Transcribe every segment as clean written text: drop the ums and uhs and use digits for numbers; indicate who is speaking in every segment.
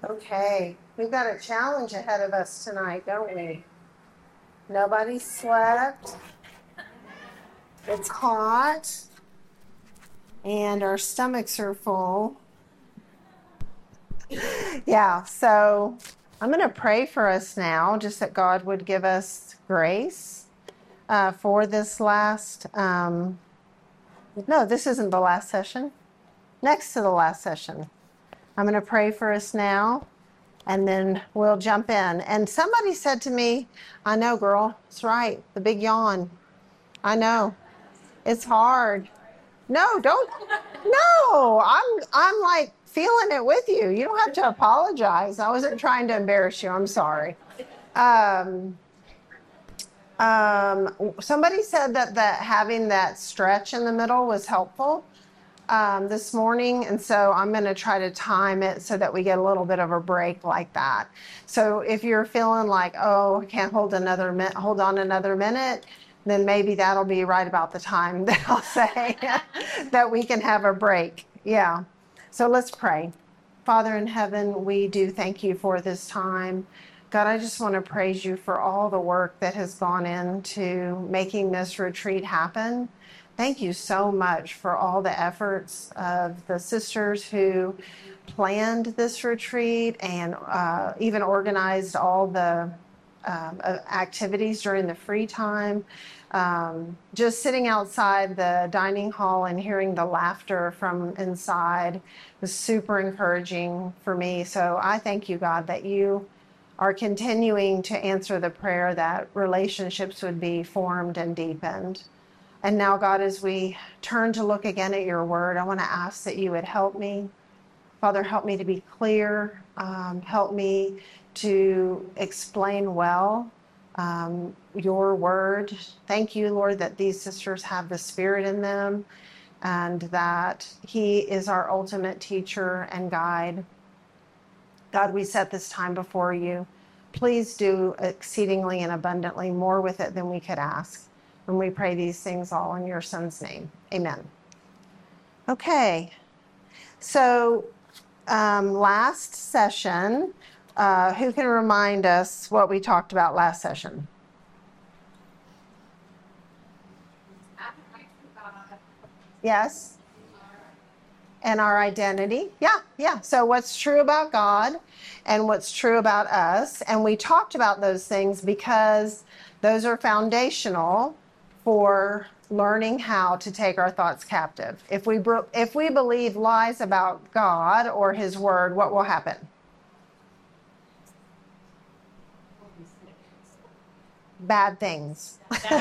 Speaker 1: Okay, we've got a challenge ahead of us tonight, don't we? Nobody slept. It's hot. And our stomachs are full. Yeah, so I'm going to pray for us now, just that God would give us grace for this last, no, this isn't the last session. Next to the last session. I'm going to pray for us now, and then we'll jump in. And somebody said to me, I know, girl, it's right, the big yawn. I know. It's hard. No, don't. No, I'm like feeling it with you. You don't have to apologize. I wasn't trying to embarrass you. I'm sorry. Somebody said that having that stretch in the middle was helpful this morning, and so I'm going to try to time it so that we get a little bit of a break like that. So if you're feeling like, oh, I can't hold on another minute, then maybe that'll be right about the time that I'll say that we can have a break. Yeah. So let's pray. Father in heaven, we do thank you for this time. God, I just want to praise you for all the work that has gone into making this retreat happen. Thank you so much for all the efforts of the sisters who planned this retreat and even organized all the activities during the free time. Just sitting outside the dining hall and hearing the laughter from inside was super encouraging for me. So I thank you, God, that you are continuing to answer the prayer that relationships would be formed and deepened. And now, God, as we turn to look again at your word, I want to ask that you would help me. Father, help me to be clear. Help me to explain well your word. Thank you, Lord, that these sisters have the Spirit in them and that he is our ultimate teacher and guide. God, we set this time before you. Please do exceedingly and abundantly more with it than we could ask. And we pray these things all in your Son's name. Amen. Okay. So last session, who can remind us what we talked about last session? Yes. And our identity. Yeah. So what's true about God and what's true about us. And we talked about those things because those are foundational for learning how to take our thoughts captive. If we believe lies about God or his word, what will happen? Bad things.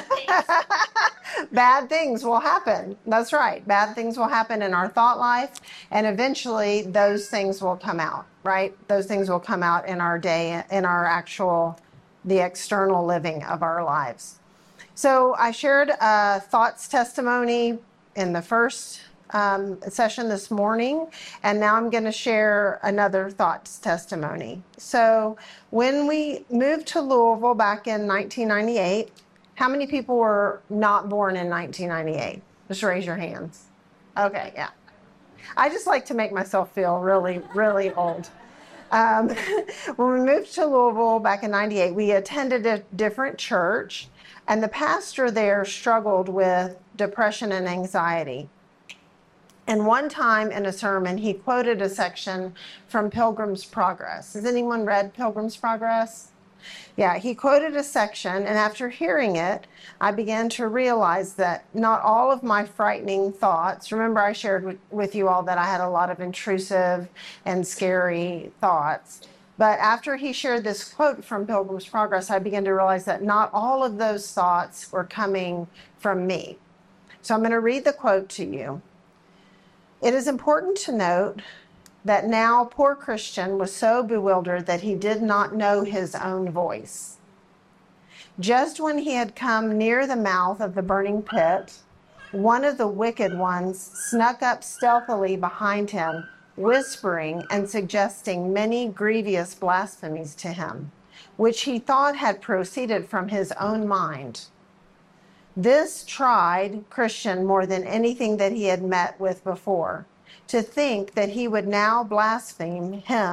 Speaker 1: Bad things will happen. That's right. Bad things will happen in our thought life, and eventually those things will come out, right? Those things will come out in our day, in our the external living of our lives. So I shared a thoughts testimony in the first session this morning, and now I'm going to share another thoughts testimony. So when we moved to Louisville back in 1998, how many people were not born in 1998? Just raise your hands. Okay, yeah. I just like to make myself feel really, really old. When we moved to Louisville back in 98, we attended a different church, and the pastor there struggled with depression and anxiety. And one time in a sermon, he quoted a section from Pilgrim's Progress. Has anyone read Pilgrim's Progress? Yeah, he quoted a section, and after hearing it, I began to realize that not all of my frightening thoughts, remember I shared with you all that I had a lot of intrusive and scary thoughts, but after he shared this quote from Pilgrim's Progress, I began to realize that not all of those thoughts were coming from me. So I'm going to read the quote to you. It is important to note that now poor Christian was so bewildered that he did not know his own voice. Just when he had come near the mouth of the burning pit, one of the wicked ones snuck up stealthily behind him, whispering and suggesting many grievous blasphemies to him, which he thought had proceeded from his own mind. This tried Christian more than anything that he had met with before, to think that he would now blaspheme him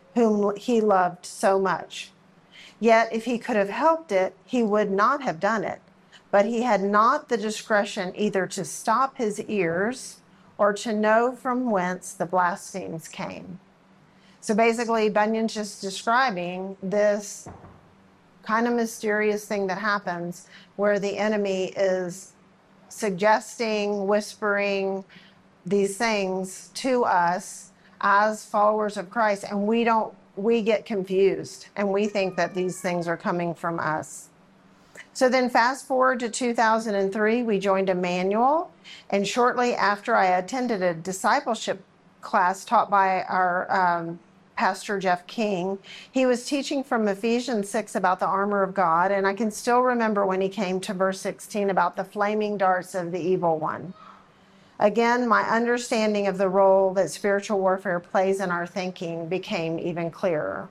Speaker 1: whom he loved so much. Yet if he could have helped it, he would not have done it. But he had not the discretion either to stop his ears or to know from whence the blasphemies came. So basically, Bunyan's just describing this kind of mysterious thing that happens where the enemy is suggesting, whispering these things to us as followers of Christ, and we get confused and we think that these things are coming from us. So then fast forward to 2003, we joined Emmanuel, and shortly after I attended a discipleship class taught by our Pastor Jeff King. He was teaching from Ephesians 6 about the armor of God, and I can still remember when he came to verse 16 about the flaming darts of the evil one. Again, my understanding of the role that spiritual warfare plays in our thinking became even clearer.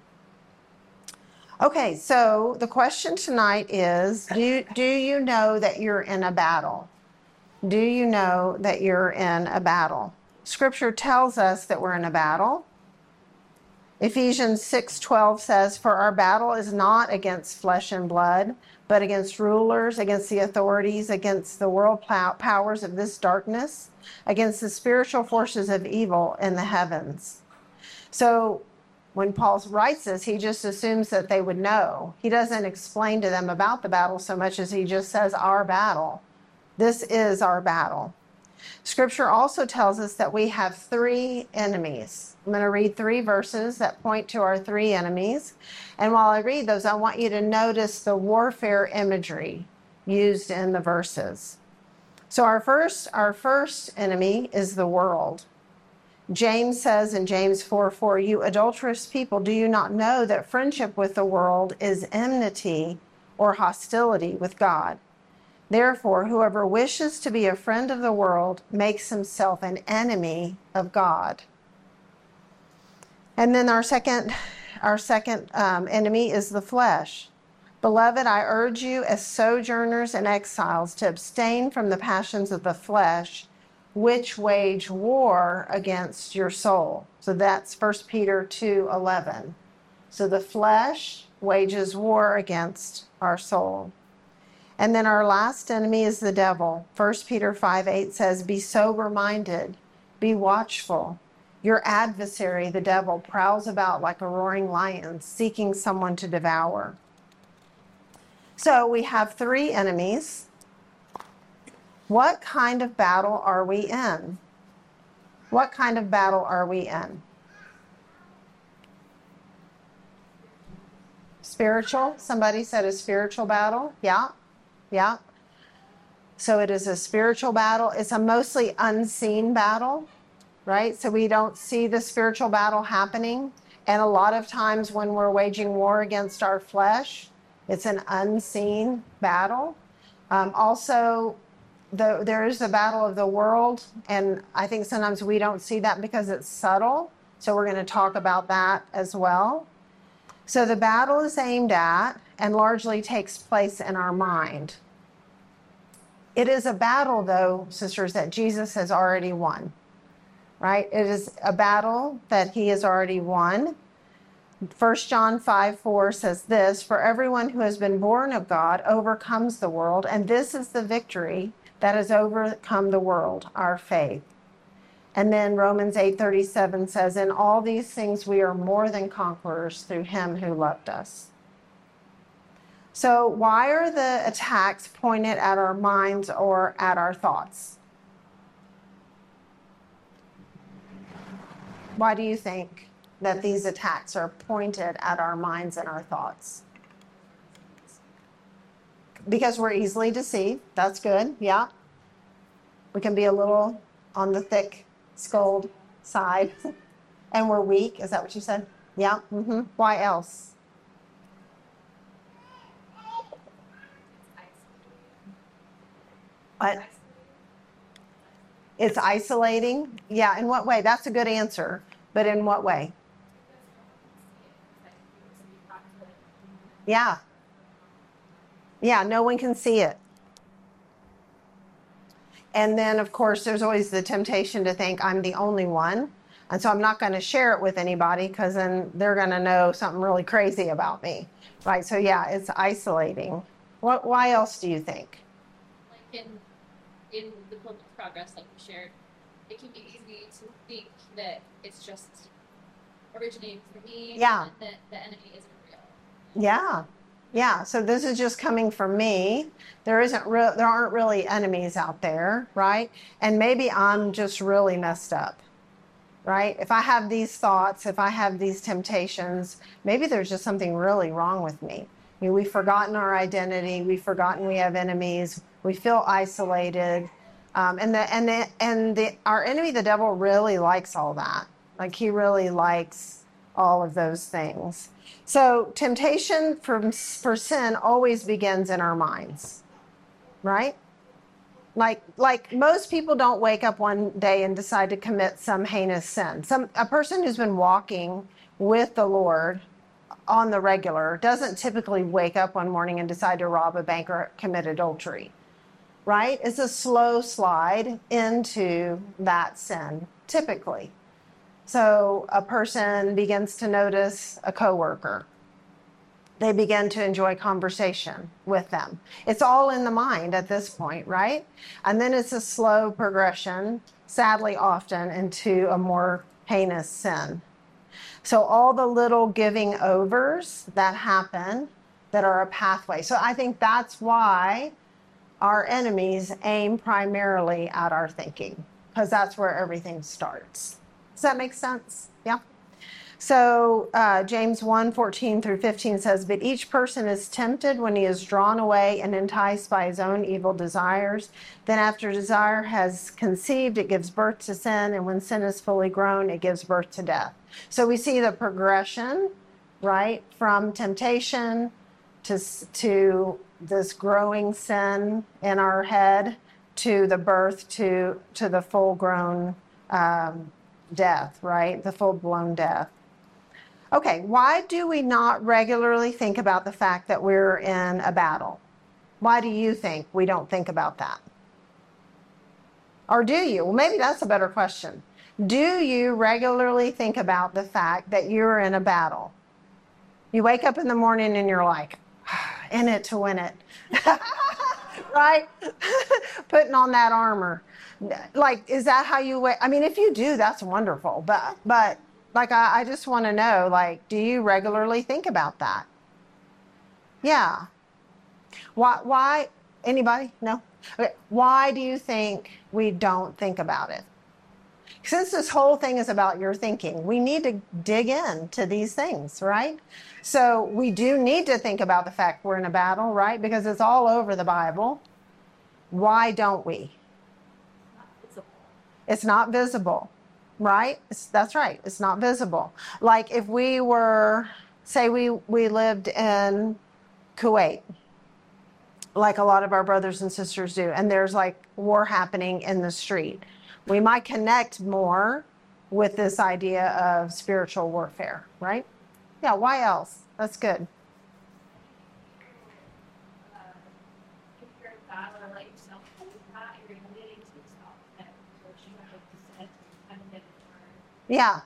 Speaker 1: Okay, so the question tonight is, do you know that you're in a battle? Do you know that you're in a battle? Scripture tells us that we're in a battle. Ephesians 6:12 says, "For our battle is not against flesh and blood, but against rulers, against the authorities, against the world powers of this darkness, against the spiritual forces of evil in the heavens." So when Paul writes this, he just assumes that they would know. He doesn't explain to them about the battle so much as he just says, our battle. This is our battle. Scripture also tells us that we have three enemies. I'm going to read 3 verses that point to our 3 enemies. And while I read those, I want you to notice the warfare imagery used in the verses. So our first enemy is the world. James says in James 4:4, "You adulterous people, do you not know that friendship with the world is enmity or hostility with God? Therefore, whoever wishes to be a friend of the world makes himself an enemy of God." And then our second enemy is the flesh. "Beloved, I urge you as sojourners and exiles to abstain from the passions of the flesh, which wage war against your soul." So that's 1 Peter 2:11. So the flesh wages war against our soul. And then our last enemy is the devil. 1 Peter 5:8 says, "Be sober-minded, be watchful. Your adversary, the devil, prowls about like a roaring lion, seeking someone to devour." So we have 3 enemies. What kind of battle are we in? What kind of battle are we in? Spiritual? Somebody said a spiritual battle? Yeah. Yeah. So it is a spiritual battle. It's a mostly unseen battle, right? So we don't see the spiritual battle happening. And a lot of times when we're waging war against our flesh, it's an unseen battle. Also, there is the battle of the world. And I think sometimes we don't see that because it's subtle. So we're going to talk about that as well. So the battle is aimed at and largely takes place in our mind. It is a battle, though, sisters, that Jesus has already won, right? It is a battle that he has already won. 1 John 5:4 says this, "For everyone who has been born of God overcomes the world, and this is the victory that has overcome the world, our faith." And then Romans 8:37 says, "In all these things we are more than conquerors through him who loved us." So why are the attacks pointed at our minds or at our thoughts? Why do you think that these attacks are pointed at our minds and our thoughts? Because we're easily deceived. That's good. Yeah. We can be a little on the thick-skulled side. And we're weak. Is that what you said? Yeah. Mm-hmm. Why else? What? It's isolating? Yeah, in what way? That's a good answer. But in what way? Yeah. Yeah, no one can see it. And then, of course, there's always the temptation to think I'm the only one. And so I'm not going to share it with anybody because then they're going to know something really crazy about me. Right. So yeah, it's isolating. Why else do you think?
Speaker 2: Like in the Pilgrim's Progress, like we shared, it can be easy to think that it's just originating from me,
Speaker 1: Yeah.
Speaker 2: and that the enemy isn't real.
Speaker 1: Yeah. Yeah. So this is just coming from me. There aren't really enemies out there, right? And maybe I'm just really messed up, right? If I have these thoughts, if I have these temptations, maybe there's just something really wrong with me. I mean, we've forgotten our identity. We've forgotten we have enemies. We feel isolated. Our enemy, the devil, really likes all that. Like he really likes all of those things. So temptation for sin always begins in our minds, right? Like most people don't wake up one day and decide to commit some heinous sin. A person who's been walking with the Lord on the regular doesn't typically wake up one morning and decide to rob a bank or commit adultery, right? It's a slow slide into that sin, typically. So a person begins to notice a coworker. They begin to enjoy conversation with them. It's all in the mind at this point, right? And then it's a slow progression, sadly often, into a more heinous sin. So all the little giving overs that happen that are a pathway. So I think that's why our enemies aim primarily at our thinking, because that's where everything starts. Does that make sense? Yeah. So James 1:14-15 says, but each person is tempted when he is drawn away and enticed by his own evil desires. Then after desire has conceived, it gives birth to sin. And when sin is fully grown, it gives birth to death. So we see the progression, right, from temptation to this growing sin in our head to the birth to the full-grown death, right, the full-blown death. Okay, why do we not regularly think about the fact that we're in a battle? Why do you think we don't think about that? Or do you? Well, maybe that's a better question. Do you regularly think about the fact that you're in a battle? You wake up in the morning and you're like, in it to win it. Right? Putting on that armor. Like, is that how you wake? I mean, if you do, that's wonderful. But like, I just want to know, like, do you regularly think about that? Yeah. Why? Anybody? No? Okay. Why do you think we don't think about it? Since this whole thing is about your thinking, we need to dig into these things, right? So we do need to think about the fact we're in a battle, right? Because it's all over the Bible. Why don't we? It's not visible, right? That's right. It's not visible. Like if we were, say we lived in Kuwait, like a lot of our brothers and sisters do, and there's like war happening in the street, we might connect more with this idea of spiritual warfare, right? Yeah, why else? That's good. Yeah.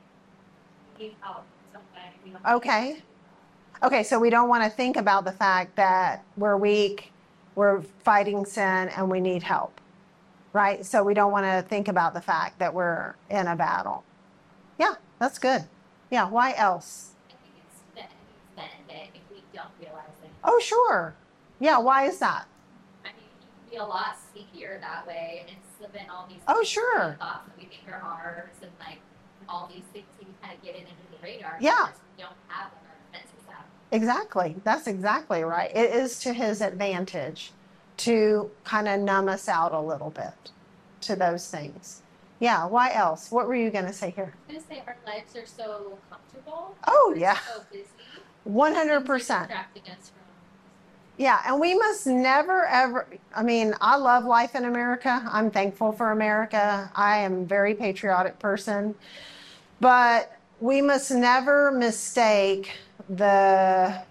Speaker 1: Okay. Okay, so we don't want to think about the fact that we're weak, we're fighting sin, and we need help, right? So we don't want to think about the fact that we're in a battle. Yeah, that's good. Yeah, why else?
Speaker 2: I think it's the benefit if we don't realize it.
Speaker 1: Oh, sure. Yeah, why is that?
Speaker 2: I mean, you can be a lot sneakier that way, and slip in all these
Speaker 1: sure.
Speaker 2: thoughts that we think are ours, and like all these things you kind of get it under the radar.
Speaker 1: Yeah.
Speaker 2: Because we don't have like, our defenses out.
Speaker 1: Exactly. That's exactly right. It is to his advantage to kind of numb us out a little bit to those things. Yeah, why else? What were you going to say here?
Speaker 2: I was going to say our lives are so comfortable.
Speaker 1: Oh,
Speaker 2: We're
Speaker 1: yeah.
Speaker 2: so busy.
Speaker 1: 100%.
Speaker 2: Distracting us from.
Speaker 1: Yeah, and we must never, ever, I mean, I love life in America. I'm thankful for America. I am a very patriotic person. But we must never mistake the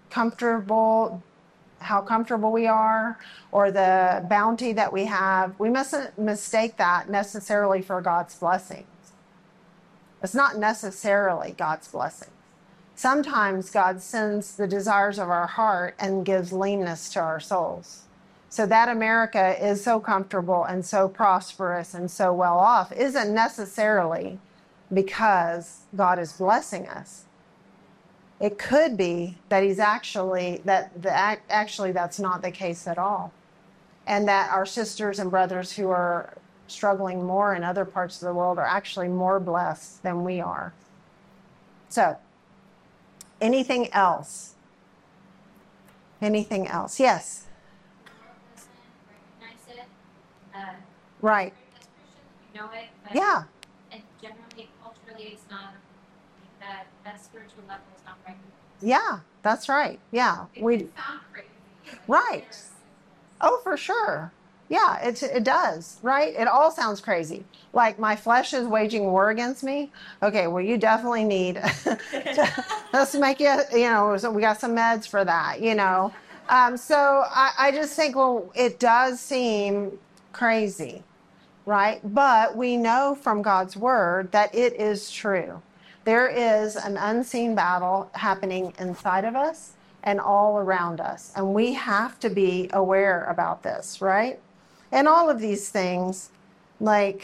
Speaker 1: how comfortable we are, or the bounty that we have. We mustn't mistake that necessarily for God's blessings, It's not necessarily God's blessing. Sometimes God sends the desires of our heart and gives leanness to our souls. So that America is so comfortable and so prosperous and so well off isn't necessarily because God is blessing us. It could be that actually that's not the case at all. And that our sisters and brothers who are struggling more in other parts of the world are actually more blessed than we are. So, anything else? Anything else? Yes.
Speaker 2: Recognize it.
Speaker 1: Right.
Speaker 2: As Christians, we know it. But
Speaker 1: Yeah.
Speaker 2: And generally, culturally, it's not that spiritual level is not recognized.
Speaker 1: Yeah, that's right. Yeah.
Speaker 2: It can sound crazy.
Speaker 1: Right. Oh, for sure. Yeah, it does, right? It all sounds crazy. Like my flesh is waging war against me. Okay, well, you definitely need let's make so we got some meds for that, So I just think, well, it does seem crazy, right? But we know from God's word that it is true. There is an unseen battle happening inside of us and all around us. And we have to be aware about this, right? And all of these things, the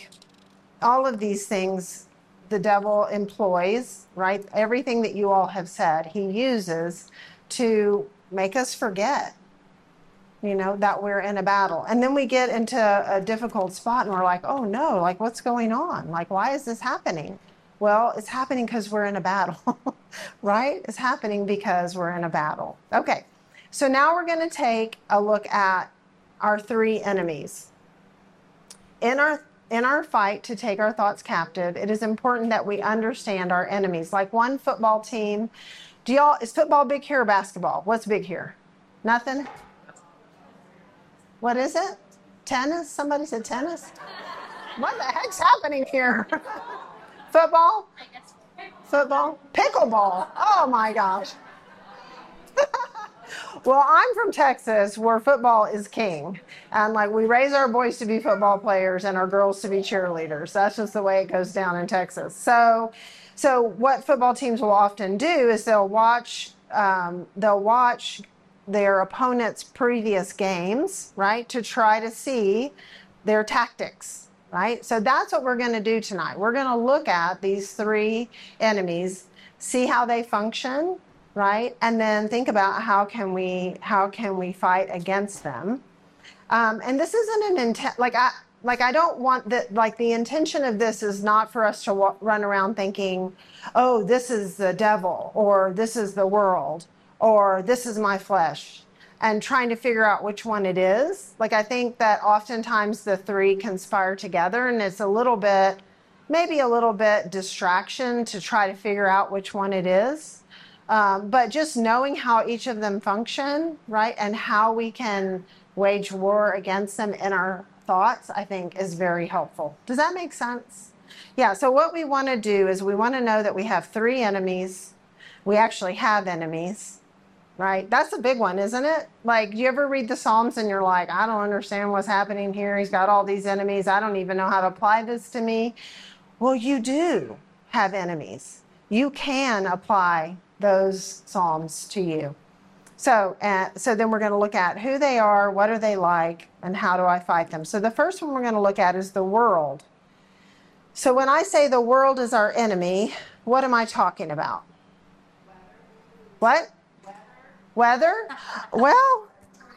Speaker 1: devil employs, right? Everything that you all have said, he uses to make us forget, that we're in a battle. And then we get into a difficult spot and we're like, oh no, like what's going on? Like, why is this happening? Well, it's happening because we're in a battle, right? It's happening because we're in a battle. Okay, so now we're going to take a look at our three enemies. In our fight to take our thoughts captive, it is important that we understand our enemies. Like one football team, is football big here or basketball? What's big here? Nothing? What is it? Tennis? Somebody said tennis? What the heck's happening here? Football? Football? Pickleball. Oh my gosh. Well, I'm from Texas where football is king. And we raise our boys to be football players and our girls to be cheerleaders. That's just the way it goes down in Texas. So what football teams will often do is they'll watch their opponent's previous games, right, to try to see their tactics, right? So that's what we're going to do tonight. We're going to look at these three enemies, see how they function, right? And then think about how can we fight against them. And this isn't an intent, I don't want that, the intention of this is not for us to run around thinking, oh, this is the devil, or this is the world, or this is my flesh, and trying to figure out which one it is. I think that oftentimes the three conspire together, and it's maybe a little bit distraction to try to figure out which one it is. But just knowing how each of them function, right, and how we can wage war against them in our thoughts, I think is very helpful. Does that make sense? Yeah, so what we want to do is we want to know that we have three enemies. We actually have enemies, right? That's a big one, isn't it? Do you ever read the Psalms and you're like, I don't understand what's happening here. He's got all these enemies. I don't even know how to apply this to me. Well, you do have enemies. You can apply those Psalms to you. So then we're going to look at who they are, what are they like, and how do I fight them. So the first one we're going to look at is the world. So when I say the world is our enemy, what am I talking about? What? Weather? Well,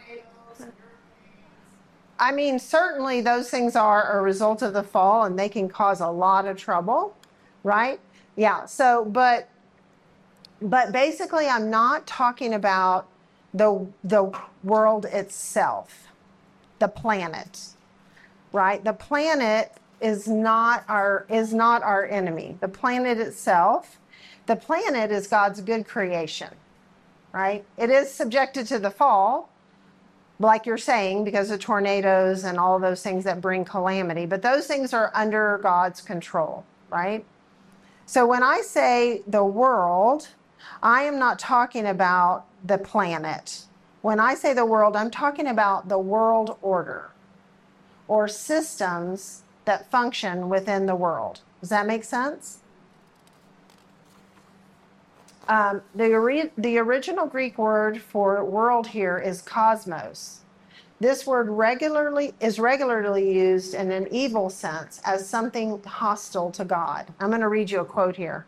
Speaker 1: I mean, certainly those things are a result of the fall and they can cause a lot of trouble, right? Yeah, so, but basically I'm not talking about the world itself, the planet, right? The planet is not our enemy. The planet itself, the planet is God's good creation, right? It is subjected to the fall, like you're saying, because of tornadoes and all those things that bring calamity, but those things are under God's control, right? So when I say the world, I am not talking about the planet. When I say the world, I'm talking about the world order or systems that function within the world. Does that make sense? The original Greek word for world here is cosmos. This word is regularly used in an evil sense as something hostile to God. I'm going to read you a quote here.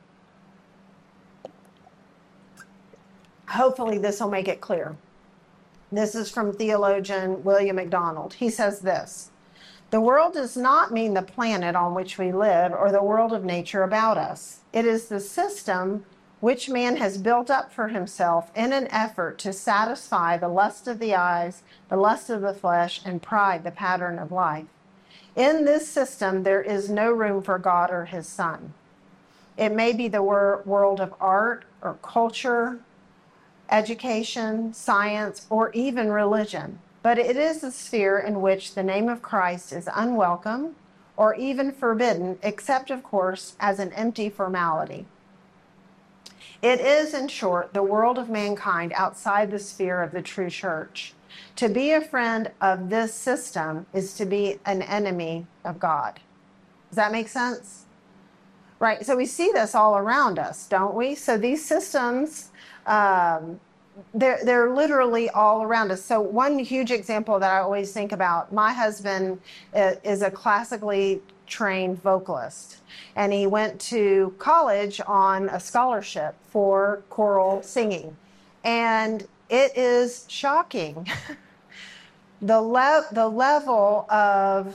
Speaker 1: Hopefully this will make it clear. This is from theologian William MacDonald. He says this: "The world does not mean the planet on which we live or the world of nature about us. It is the system which man has built up for himself in an effort to satisfy the lust of the eyes, the lust of the flesh, and pride, the pattern of life. In this system, there is no room for God or his Son. It may be the world of art or culture, education, science, or even religion, but it is a sphere in which the name of Christ is unwelcome or even forbidden, except, of course, as an empty formality. It is, in short, the world of mankind outside the sphere of the true church. To be a friend of this system is to be an enemy of God." Does that make sense? Right, so we see this all around us, don't we? So these systems, they're literally all around us. So one huge example that I always think about, my husband is a classically trained vocalist, and he went to college on a scholarship for choral singing, and it is shocking the level of,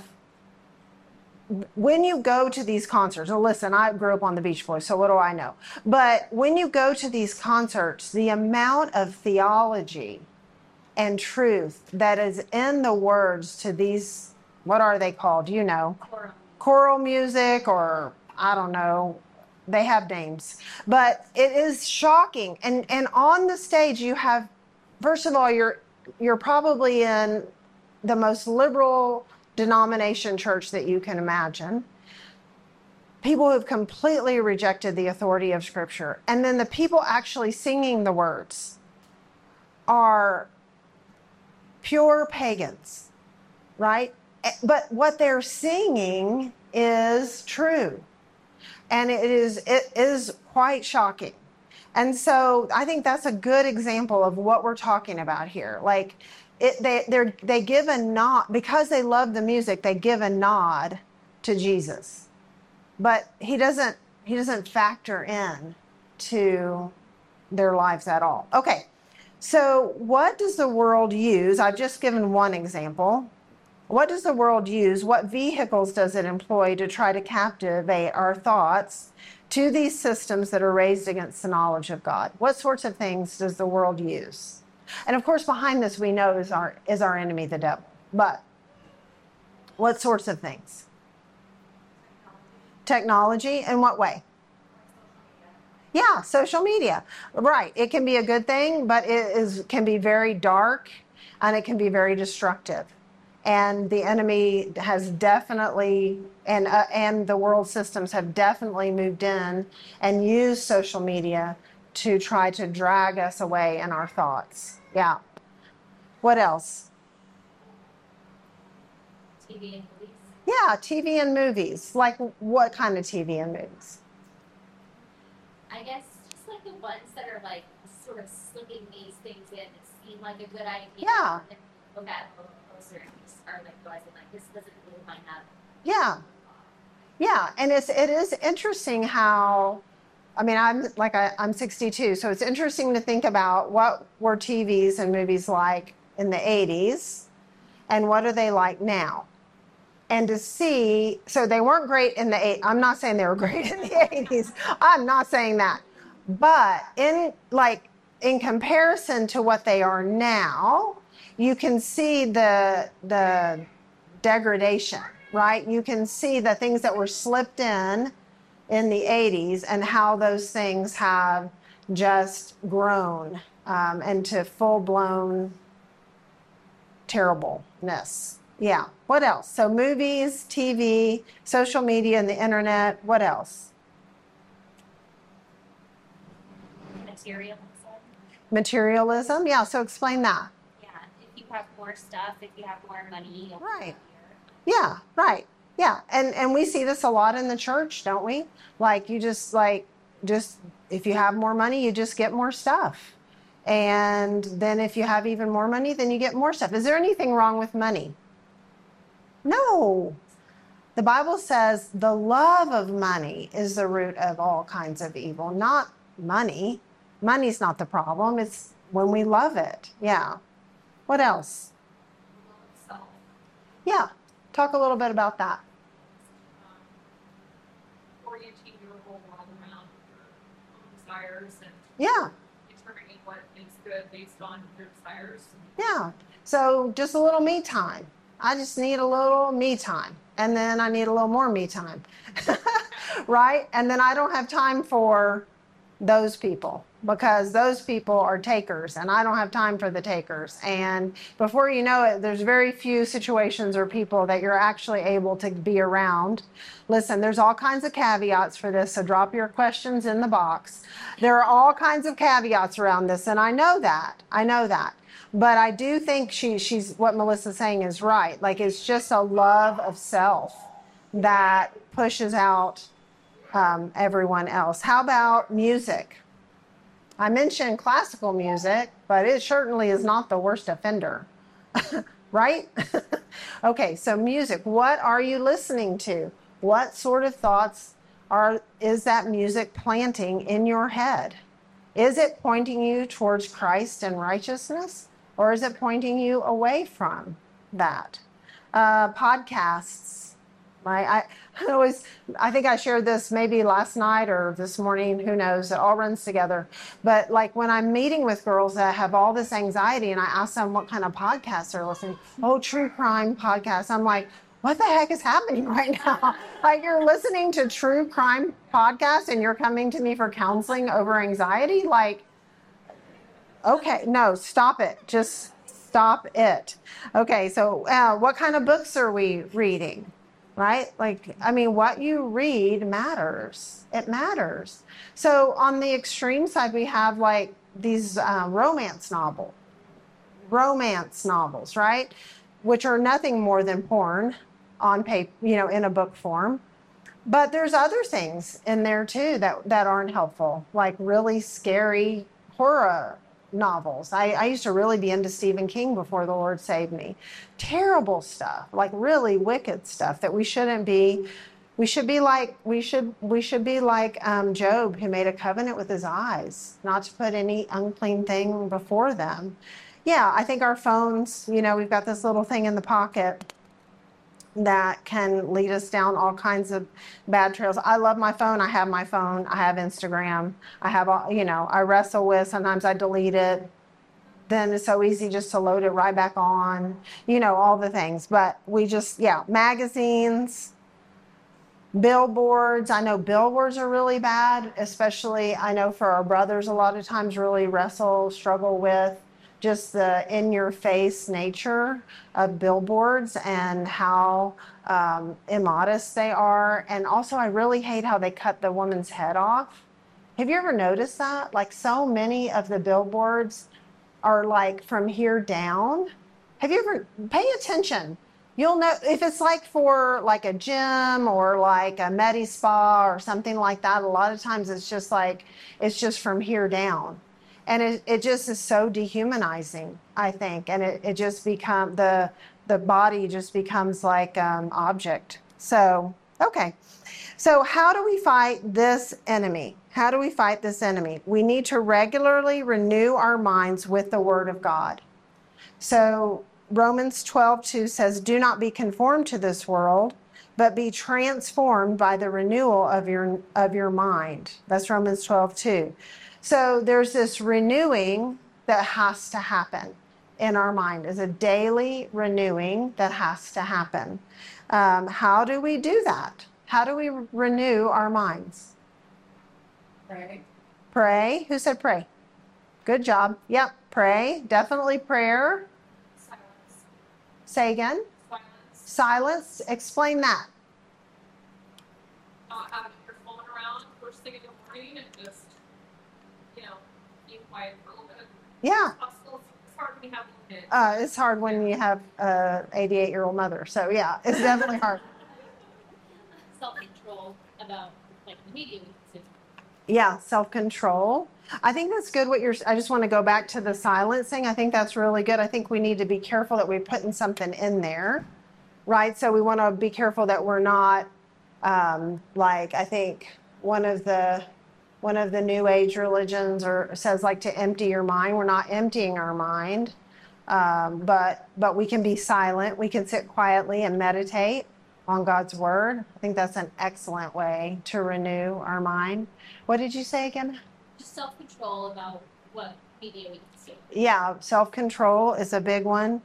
Speaker 1: when you go to these concerts. Now listen, I grew up on the Beach Boys, so what do I know? But when you go to these concerts, the amount of theology and truth that is in the words to these, what are they called? You know, choral music, or I don't know, they have names, but it is shocking. And on the stage you have, first of all, you're probably in the most liberal denomination church that you can imagine. People who've completely rejected the authority of Scripture. And then the people actually singing the words are pure pagans, right? But what they're singing is true. And it is quite shocking. And so I think that's a good example of what we're talking about here. Like, they give a nod, because they love the music, they give a nod to Jesus. But he doesn't factor in to their lives at all. Okay, so what does the world use? I've just given one example. What does the world use? What vehicles does it employ to try to captivate our thoughts to these systems that are raised against the knowledge of God? What sorts of things does the world use? And of course, behind this, we know is our enemy, the devil. But what sorts of things? Technology. In what way? Yeah, social media. Right. It can be a good thing, but can be very dark, and it can be very destructive. And the enemy has definitely, and the world systems have definitely moved in and used social media to try to drag us away in our thoughts. Yeah. What else?
Speaker 2: TV and movies.
Speaker 1: Yeah, TV and movies. Like what kind of TV and movies?
Speaker 2: I guess just like the ones that are like sort of slipping these things in that seem like a good idea.
Speaker 1: Yeah.
Speaker 2: And look at a little closer and just are like realizing like this doesn't really line up.
Speaker 1: Yeah. Yeah, and it is interesting how, I mean, I'm 62, so it's interesting to think about what were TVs and movies like in the 80s and what are they like now. And to see, so they weren't great in the 80s. I'm not saying they were great in the 80s. I'm not saying that. But in comparison to what they are now, you can see the degradation, right? You can see the things that were slipped in the 80s and how those things have just grown into full-blown terribleness. Yeah. What else? So movies, TV, social media, and the internet. What else?
Speaker 2: Materialism.
Speaker 1: Materialism. Yeah. So explain that.
Speaker 2: Yeah. If you have more stuff, if you have more money, you'll
Speaker 1: Right.
Speaker 2: be happier.
Speaker 1: Yeah. Right. Yeah. And we see this a lot in the church, don't we? Like you just if you have more money, you just get more stuff. And then if you have even more money, then you get more stuff. Is there anything wrong with money? No. The Bible says the love of money is the root of all kinds of evil, not money. Money's not the problem. It's when we love it. Yeah. What else?
Speaker 2: Self.
Speaker 1: Yeah. Talk a little bit about that.
Speaker 2: Orienting your whole world around your own desires and
Speaker 1: Yeah.
Speaker 2: determining what is good based on your desires.
Speaker 1: Yeah. So just a little me time. I just need a little me time. And then I need a little more me time. Right? And then I don't have time for those people because those people are takers and I don't have time for the takers. And before you know it, there's very few situations or people that you're actually able to be around. Listen, there's all kinds of caveats for this, so drop your questions in the box. There are all kinds of caveats around this, and I know that. But I do think she's what Melissa's saying is right. Like, it's just a love of self that pushes out everyone else. How about music? I mentioned classical music, but it certainly is not the worst offender, right? Okay, so music. What are you listening to? What sort of thoughts is that music planting in your head? Is it pointing you towards Christ and righteousness, or is it pointing you away from that? Podcasts, right? I think I shared this maybe last night or this morning, who knows, it all runs together. But like when I'm meeting with girls that have all this anxiety and I ask them what kind of podcasts they're listening, oh, true crime podcasts. I'm like, what the heck is happening right now? Like, you're listening to true crime podcasts and you're coming to me for counseling over anxiety? Like, okay, no, stop it. Just stop it. Okay, so what kind of books are we reading? Right? Like, I mean, what you read matters. It matters. So on the extreme side, we have like these romance novels, right? Which are nothing more than porn on paper, in a book form. But there's other things in there too that aren't helpful, like really scary horror novels. I used to really be into Stephen King before the Lord saved me. Terrible stuff, like really wicked stuff that we shouldn't be. We should be like Job, who made a covenant with his eyes, not to put any unclean thing before them. Yeah, I think our phones, we've got this little thing in the pocket that can lead us down all kinds of bad trails. I love my phone. I have my phone. I have Instagram. I have, I wrestle with, sometimes I delete it. Then it's so easy just to load it right back on, all the things. But magazines, billboards. I know billboards are really bad, especially I know for our brothers a lot of times really struggle with just the in-your-face nature of billboards and how immodest they are. And also I really hate how they cut the woman's head off. Have you ever noticed that? Like, so many of the billboards are like from here down. Have you ever, pay attention. You'll know if it's like for like a gym or like a Medi Spa or something like that. A lot of times it's just from here down. And it just is so dehumanizing, I think. And it just becomes, the body just becomes like object. So, okay. So how do we fight this enemy? How do we fight this enemy? We need to regularly renew our minds with the Word of God. So Romans 12:2 says, do not be conformed to this world, but be transformed by the renewal of your mind. That's Romans 12:2. So there's this renewing that has to happen in our mind. It's a daily renewing that has to happen. How do we do that? How do we renew our minds?
Speaker 2: Pray.
Speaker 1: Pray. Who said pray? Good job. Yep. Pray. Definitely prayer.
Speaker 2: Silence.
Speaker 1: Say again.
Speaker 2: Silence.
Speaker 1: Silence. Explain that.
Speaker 2: Not having your phone around first thing in the morning and just, being quiet for a little bit.
Speaker 1: Yeah.
Speaker 2: It's hard when you have little kids.
Speaker 1: It's hard when you have an 88-year-old mother. So yeah, it's definitely hard.
Speaker 2: Self-control about like the media we consume.
Speaker 1: Yeah, self-control. I think that's good I just want to go back to the silencing. I think that's really good. I think we need to be careful that we're putting something in there, right? So we want to be careful that we're not like, I think one of the new age religions says like to empty your mind. We're not emptying our mind, but we can be silent. We can sit quietly and meditate on God's word. I think that's an excellent way to renew our mind. What did you say again?
Speaker 2: Just self-control about what media we consume.
Speaker 1: Yeah, self-control is a big one.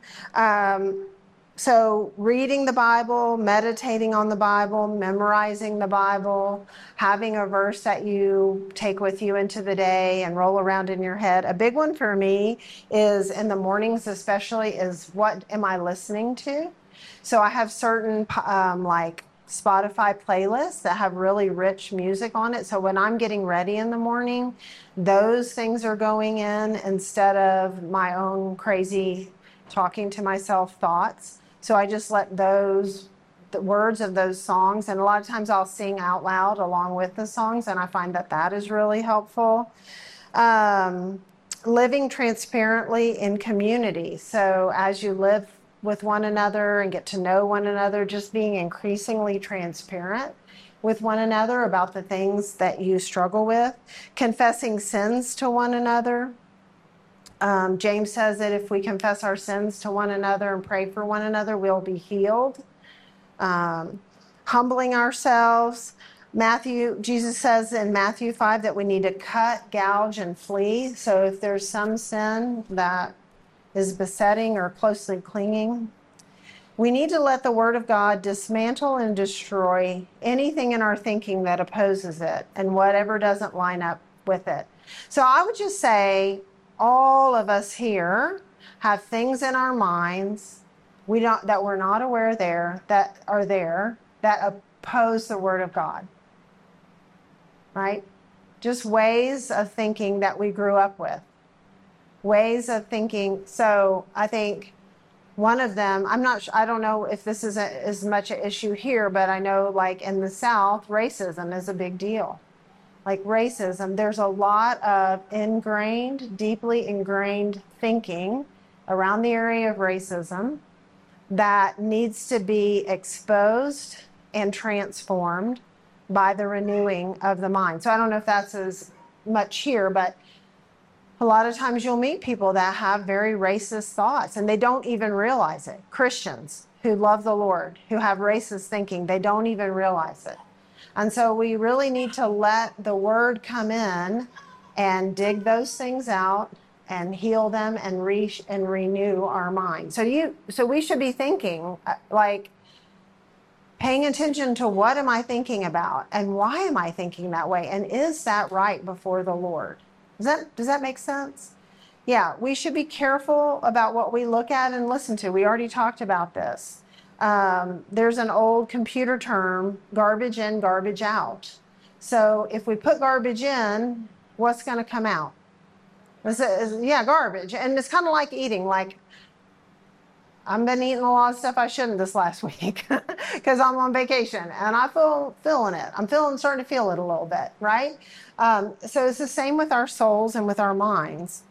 Speaker 1: So reading the Bible, meditating on the Bible, memorizing the Bible, having a verse that you take with you into the day and roll around in your head. A big one for me is in the mornings especially is what am I listening to? So I have certain like Spotify playlists that have really rich music on it. So when I'm getting ready in the morning, those things are going in instead of my own crazy talking to myself thoughts. So I just let the words of those songs, and a lot of times I'll sing out loud along with the songs, and I find that is really helpful. Living transparently in community. So as you live with one another and get to know one another, just being increasingly transparent with one another about the things that you struggle with, confessing sins to one another. James says that if we confess our sins to one another and pray for one another, we'll be healed. Humbling ourselves. Jesus says in Matthew 5 that we need to cut, gouge, and flee. So if there's some sin that is besetting or closely clinging, we need to let the Word of God dismantle and destroy anything in our thinking that opposes it and whatever doesn't line up with it. So I would just say all of us here have things in our minds that we're not aware that oppose the Word of God, right? Just ways of thinking that we grew up with, ways of thinking. So I think one of them, I don't know if this is as much an issue here, but I know like in the South, racism is a big deal. Like racism, there's a lot of deeply ingrained thinking around the area of racism that needs to be exposed and transformed by the renewing of the mind. So I don't know if that's as much here, but a lot of times you'll meet people that have very racist thoughts and they don't even realize it. Christians who love the Lord, who have racist thinking, they don't even realize it. And so we really need to let the Word come in and dig those things out and heal them and renew our mind. So we should be thinking, like, paying attention to what am I thinking about and why am I thinking that way? And is that right before the Lord? Does that make sense? Yeah, we should be careful about what we look at and listen to. We already talked about this. There's an old computer term, garbage in, garbage out. So if we put garbage in, what's going to come out? Garbage. And it's kind of like eating. Like, I've been eating a lot of stuff I shouldn't this last week because I'm on vacation and I feeling it. Starting to feel it a little bit, right? So it's the same with our souls and with our minds.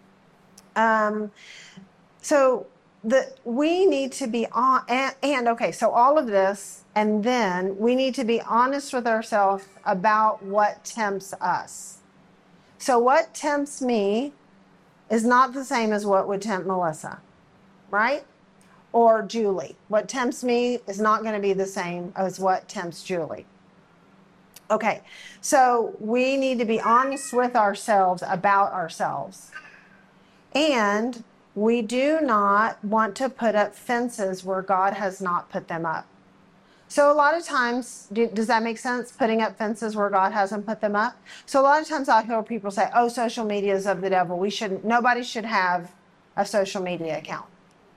Speaker 1: We need to be on, so all of this, and then we need to be honest with ourselves about what tempts us. So what tempts me is not the same as what would tempt Melissa, right? Or Julie. What tempts me is not going to be the same as what tempts Julie. Okay, so we need to be honest with ourselves about ourselves. And we do not want to put up fences where God has not put them up. So a lot of times, does that make sense? Putting up fences where God hasn't put them up? So a lot of times I'll hear people say, oh, social media is of the devil. Nobody should have a social media account.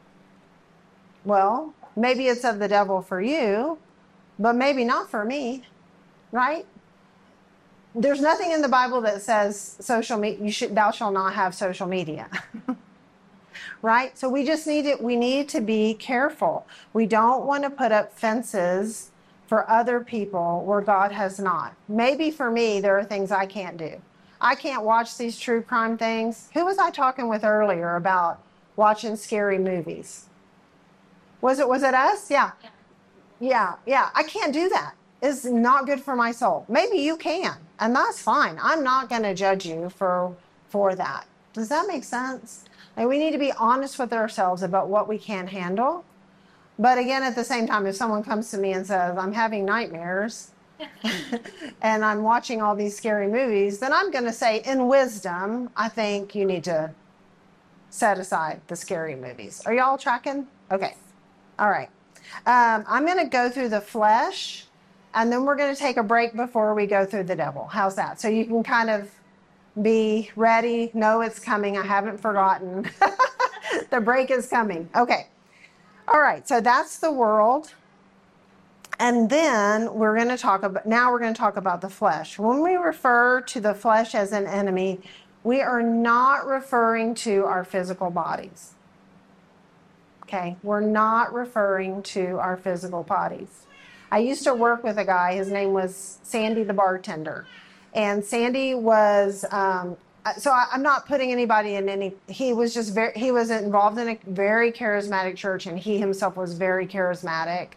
Speaker 1: Well, maybe it's of the devil for you, but maybe not for me, right? There's nothing in the Bible that says thou shalt not have social media. Right? So we need to be careful. We don't want to put up fences for other people where God has not. Maybe for me, there are things I can't do. I can't watch these true crime things. Who was I talking with earlier about watching scary movies? Was it us? Yeah. Yeah. I can't do that. It's not good for my soul. Maybe you can, and that's fine. I'm not going to judge you for that. Does that make sense? Like, we need to be honest with ourselves about what we can't handle. But again, at the same time, if someone comes to me and says, I'm having nightmares and I'm watching all these scary movies, then I'm going to say, in wisdom, I think you need to set aside the scary movies. Are y'all tracking? Okay. All right. I'm going to go through the flesh, and then we're going to take a break before we go through the devil. How's that? So you can kind of be ready. Know it's coming. I haven't forgotten. The break is coming. Okay. All right. So that's the world. And then we're going to talk about the flesh. When we refer to the flesh as an enemy, we are not referring to our physical bodies. Okay, we're not referring to our physical bodies. I used to work with a guy, his name was Sandy the bartender. And Sandy was, I'm not putting anybody in any, he was involved in a very charismatic church, and he himself was very charismatic.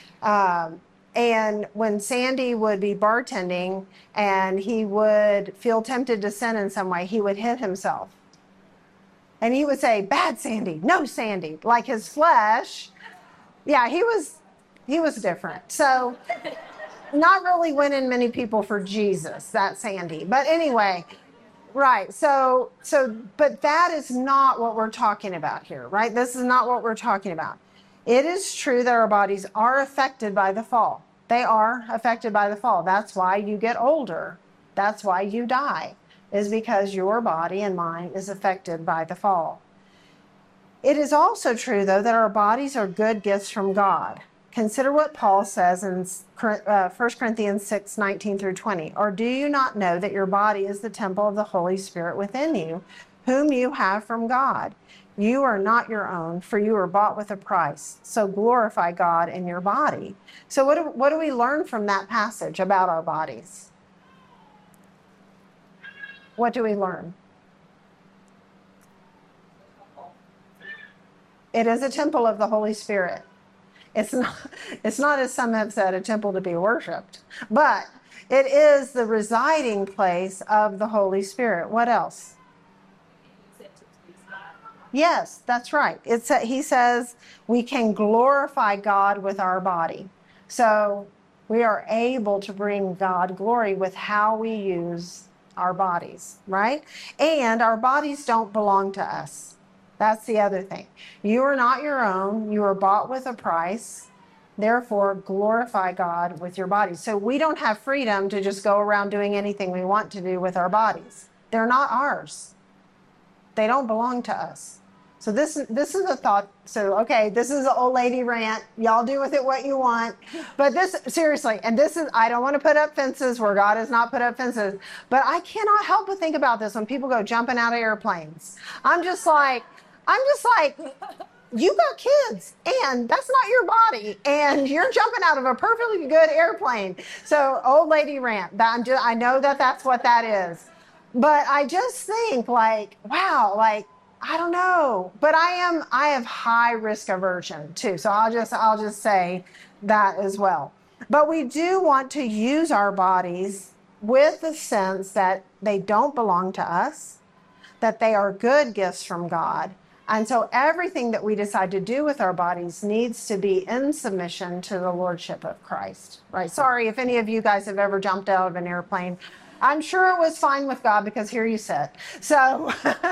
Speaker 1: And when Sandy would be bartending and he would feel tempted to sin in some way, he would hit himself. And he would say, bad Sandy, no Sandy, like his flesh. Yeah, he was different. So not really winning many people for Jesus, that Sandy. But anyway, right. So, but that is not what we're talking about here, right? This is not what we're talking about. It is true that our bodies are affected by the fall. They are affected by the fall. That's why you get older. That's why you die, is because your body and mine is affected by the fall. It is also true, though, that our bodies are good gifts from God. Consider what Paul says in 1 Corinthians 6, 19 through 20. Or do you not know that your body is the temple of the Holy Spirit within you, whom you have from God? You are not your own, for you were bought with a price. So glorify God in your body. So what do we learn from that passage about our bodies? What do we learn? It is a temple of the Holy Spirit. It's not, as some have said, a temple to be worshipped, but it is the residing place of the Holy Spirit. What else? Yes, that's right. He says we can glorify God with our body. So we are able to bring God glory with how we use our bodies, right? And our bodies don't belong to us. That's the other thing. You are not your own. You are bought with a price. Therefore, glorify God with your body. So we don't have freedom to just go around doing anything we want to do with our bodies. They're not ours. They don't belong to us. So this is a thought. So, okay, this is an old lady rant. Y'all do with it what you want. But this, seriously, and this is, I don't want to put up fences where God has not put up fences. But I cannot help but think about this when people go jumping out of airplanes. I'm just like, you got kids, and that's not your body, and you're jumping out of a perfectly good airplane. So, old lady rant. I know that's what that is. But I just think, like, wow, like, I don't know, but I have high risk aversion too. So I'll just say that as well. But we do want to use our bodies with the sense that they don't belong to us, that they are good gifts from God. And so everything that we decide to do with our bodies needs to be in submission to the Lordship of Christ, right? Sorry if any of you guys have ever jumped out of an airplane. I'm sure it was fine with God, because here you sit. So,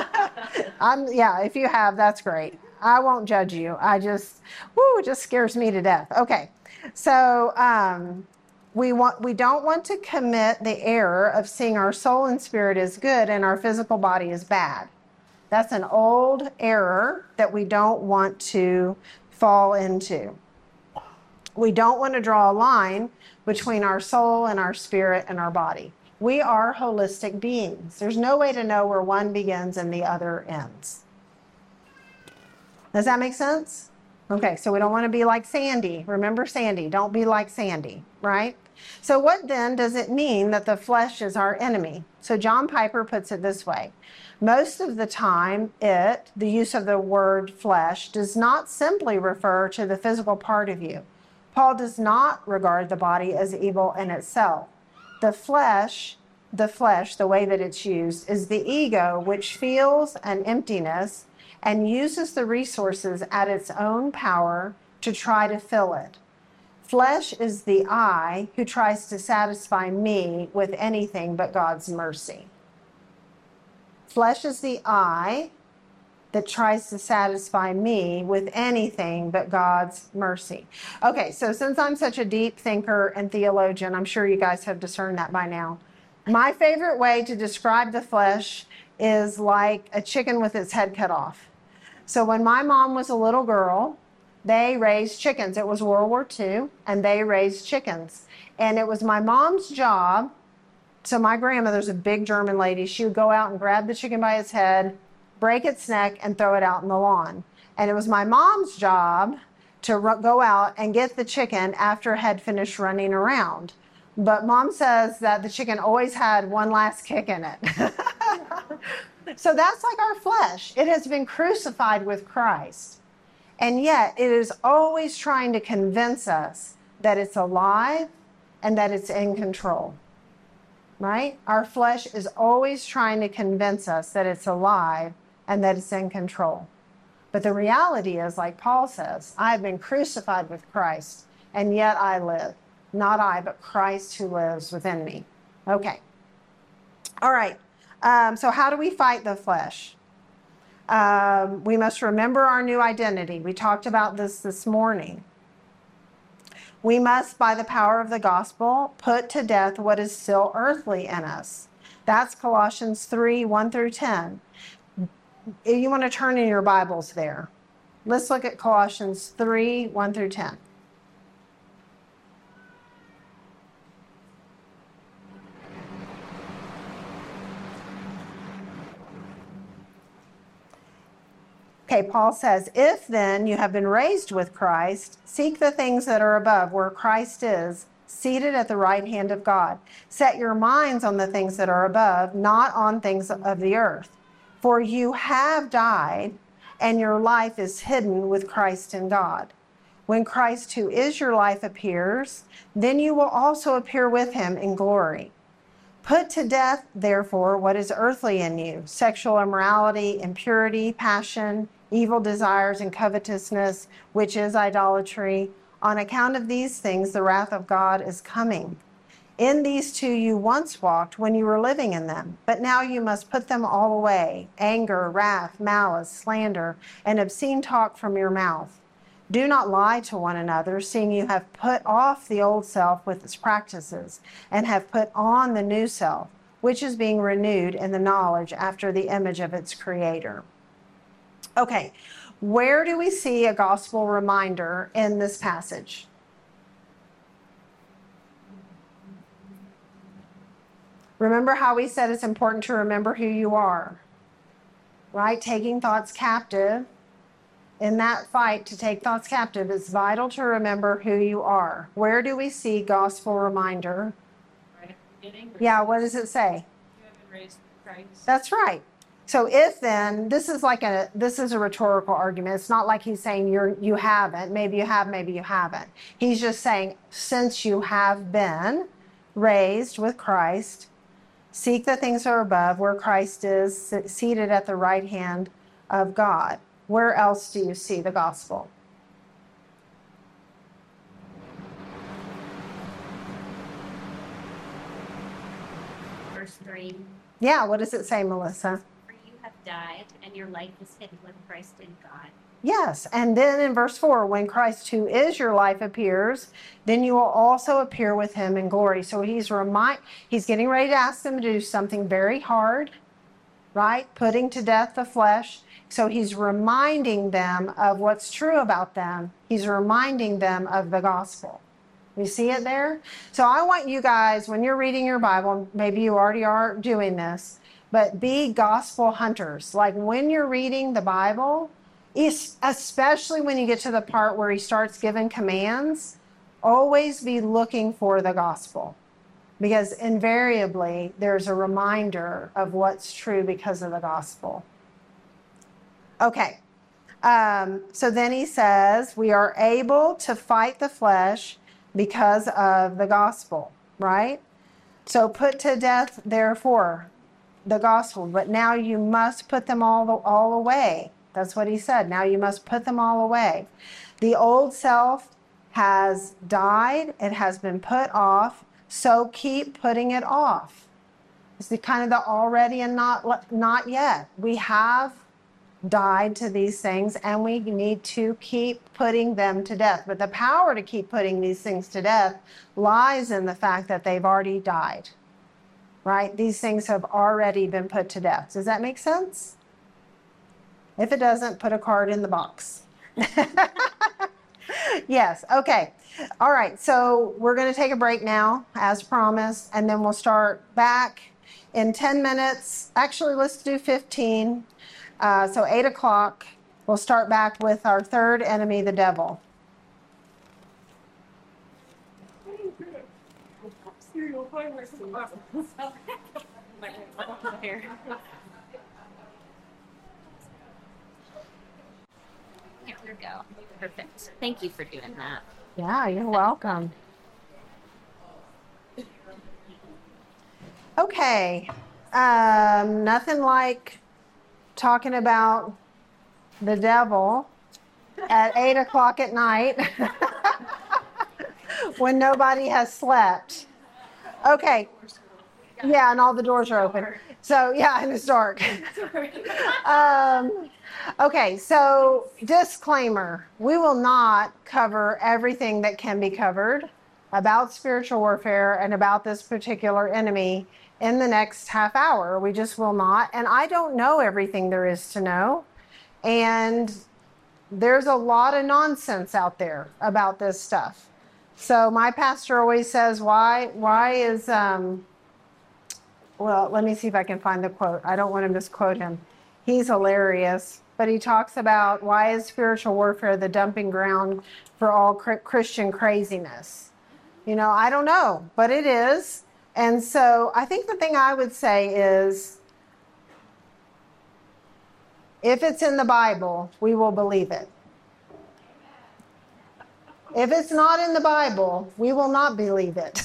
Speaker 1: if you have, that's great. I won't judge you. It just scares me to death. Okay. So, we don't want to commit the error of seeing our soul and spirit as good and our physical body as bad. That's an old error that we don't want to fall into. We don't want to draw a line between our soul and our spirit and our body. We are holistic beings. There's no way to know where one begins and the other ends. Does that make sense? Okay, so we don't want to be like Sandy. Remember Sandy, don't be like Sandy, right? So what then does it mean that the flesh is our enemy? So John Piper puts it this way. Most of the time, the use of the word flesh, does not simply refer to the physical part of you. Paul does not regard the body as evil in itself. The flesh, the way that it's used, is the ego, which feels an emptiness and uses the resources at its own power to try to fill it. Flesh is the I who tries to satisfy me with anything but God's mercy. Flesh is the I that tries to satisfy me with anything but God's mercy. Okay, so since I'm such a deep thinker and theologian, I'm sure you guys have discerned that by now. My favorite way to describe the flesh is like a chicken with its head cut off. So when my mom was a little girl, they raised chickens. It was World War II, and they raised chickens. And it was my mom's job. So my grandmother's a big German lady. She would go out and grab the chicken by its head, break its neck, and throw it out in the lawn. And it was my mom's job to go out and get the chicken after it had finished running around. But Mom says that the chicken always had one last kick in it. So that's like our flesh. It has been crucified with Christ. And yet it is always trying to convince us that it's alive and that it's in control. Right? Our flesh is always trying to convince us that it's alive and that it's in control. But the reality is, like Paul says, I have been crucified with Christ, and yet I live. Not I, but Christ who lives within me. Okay. All right. So how do we fight the flesh? We must remember our new identity. We talked about this morning. We must, by the power of the gospel, put to death what is still earthly in us. That's Colossians 3, 1 through 10. You want to turn in your Bibles there. Let's look at Colossians 3, 1 through 10. Okay, Paul says, if then you have been raised with Christ, seek the things that are above, where Christ is, seated at the right hand of God. Set your minds on the things that are above, not on things of the earth. For you have died, and your life is hidden with Christ in God. When Christ, who is your life, appears, then you will also appear with him in glory. Put to death, therefore, what is earthly in you: sexual immorality, impurity, passion, evil desires, and covetousness, which is idolatry. On account of these things, the wrath of God is coming. In these too you once walked when you were living in them, but now you must put them all away: anger, wrath, malice, slander, and obscene talk from your mouth. Do not lie to one another, seeing you have put off the old self with its practices, and have put on the new self, which is being renewed in the knowledge after the image of its creator. Okay, where do we see a gospel reminder in this passage? Remember how we said it's important to remember who you are, right? Taking thoughts captive. In that fight to take thoughts captive, it's vital to remember who you are. Where do we see gospel reminder?
Speaker 2: Right at the beginning.
Speaker 1: Yeah, what does it say?
Speaker 2: You have been raised with Christ.
Speaker 1: That's right. So if then, this is a rhetorical argument. It's not like he's saying you haven't. Maybe you have, maybe you haven't. He's just saying, since you have been raised with Christ, seek the things that are above, where Christ is seated at the right hand of God. Where else do you see the gospel?
Speaker 3: Verse 3.
Speaker 1: Yeah, what does it say, Melissa?
Speaker 3: For you have died, and your life is hidden with Christ in God.
Speaker 1: Yes, and then in verse 4, when Christ, who is your life, appears, then you will also appear with him in glory. So he's getting ready to ask them to do something very hard, right? Putting to death the flesh. So he's reminding them of what's true about them. He's reminding them of the gospel. You see it there? So I want you guys, when you're reading your Bible, maybe you already are doing this, but be gospel hunters. Like when you're reading the Bible, Especially when you get to the part where he starts giving commands, always be looking for the gospel, because invariably there's a reminder of what's true because of the gospel. Okay. So then he says, we are able to fight the flesh because of the gospel, right? So put to death, therefore, the gospel. But now you must put them all away. That's what he said. Now you must put them all away. The old self has died. It has been put off. So keep putting it off. It's the kind of the already and not yet. We have died to these things, and we need to keep putting them to death. But the power to keep putting these things to death lies in the fact that they've already died, right? These things have already been put to death. Does that make sense? If it doesn't, put a card in the box. Yes, okay. All right, so we're going to take a break now, as promised, and then we'll start back in 10 minutes. Actually, let's do 15. So 8 o'clock, we'll start back with our third enemy, the devil.
Speaker 3: Here we go. Perfect. Thank you for doing that.
Speaker 1: Yeah, you're welcome. Okay, nothing like talking about the devil at 8 o'clock at night when nobody has slept. Okay. Yeah, and all the doors are open. So, yeah, and it's dark. Okay, so disclaimer. We will not cover everything that can be covered about spiritual warfare and about this particular enemy in the next half hour. We just will not. And I don't know everything there is to know. And there's a lot of nonsense out there about this stuff. So my pastor always says, why is, well, let me see if I can find the quote. I don't want to misquote him. He's hilarious. But he talks about, why is spiritual warfare the dumping ground for all Christian craziness? You know, I don't know, but it is. And so I think the thing I would say is, if it's in the Bible, we will believe it. If it's not in the Bible, we will not believe it.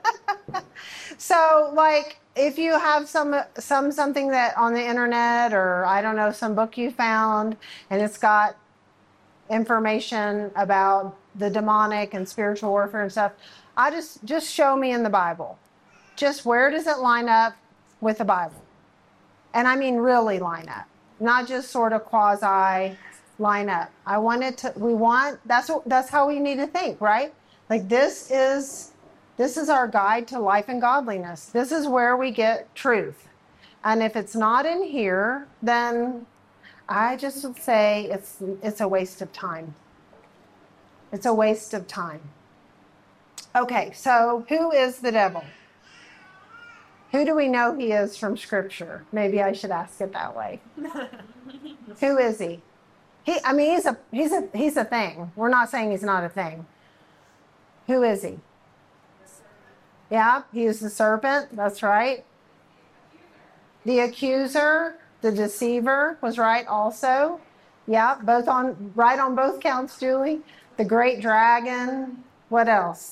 Speaker 1: So, like, if you have something that on the internet, or I don't know, some book you found, and it's got information about the demonic and spiritual warfare and stuff, I just show me in the Bible. Just where does it line up with the Bible? And I mean really line up, not just sort of quasi line up. That's how we need to think, right? Like this is our guide to life and godliness. This is where we get truth. And if it's not in here, then I just would say it's a waste of time. It's a waste of time. Okay, so who is the devil? Who do we know he is from Scripture? Maybe I should ask it that way. Who is he? He's a thing. We're not saying he's not a thing. Who is he? Yeah, he is the serpent. That's right. The accuser, the deceiver was right also. Yeah, right on both counts, Julie. The great dragon. What else?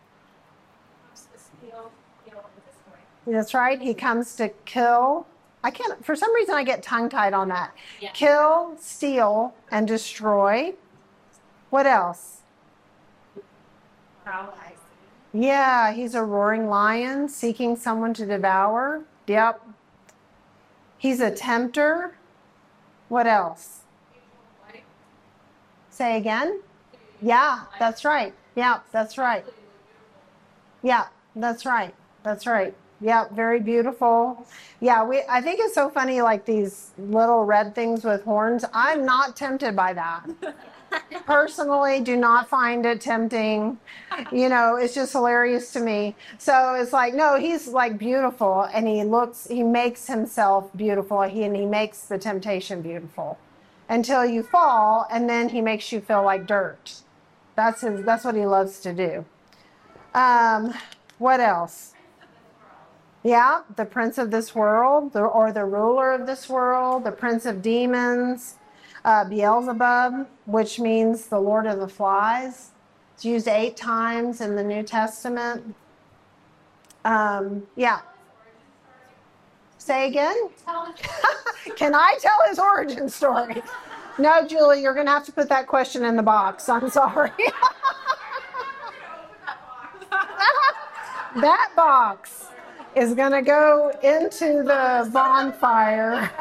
Speaker 1: That's right. He comes to kill. For some reason I get tongue-tied on that. Yeah. Kill, steal, and destroy. What else? Yeah, he's a roaring lion seeking someone to devour. Yep. He's a tempter. What else? Say again? Yeah, that's right. Yeah, that's right. Yeah, that's right. That's right. Yeah, very beautiful. Yeah, I think it's so funny, like these little red things with horns. I'm not tempted by that. Personally, do not find it tempting. You know, it's just hilarious to me. So it's like, no, he's like beautiful, and he makes himself beautiful, and he makes the temptation beautiful. until you fall, and then he makes you feel like dirt. That's what he loves to do. What else? Yeah, the prince of this world, or the ruler of this world, the prince of demons, Beelzebub, which means the Lord of the Flies. It's used 8 times in the New Testament. Yeah. Say again? Can I tell his origin story? No, Julie, you're going to have to put that question in the box. I'm sorry. That box is going to go into the bonfire.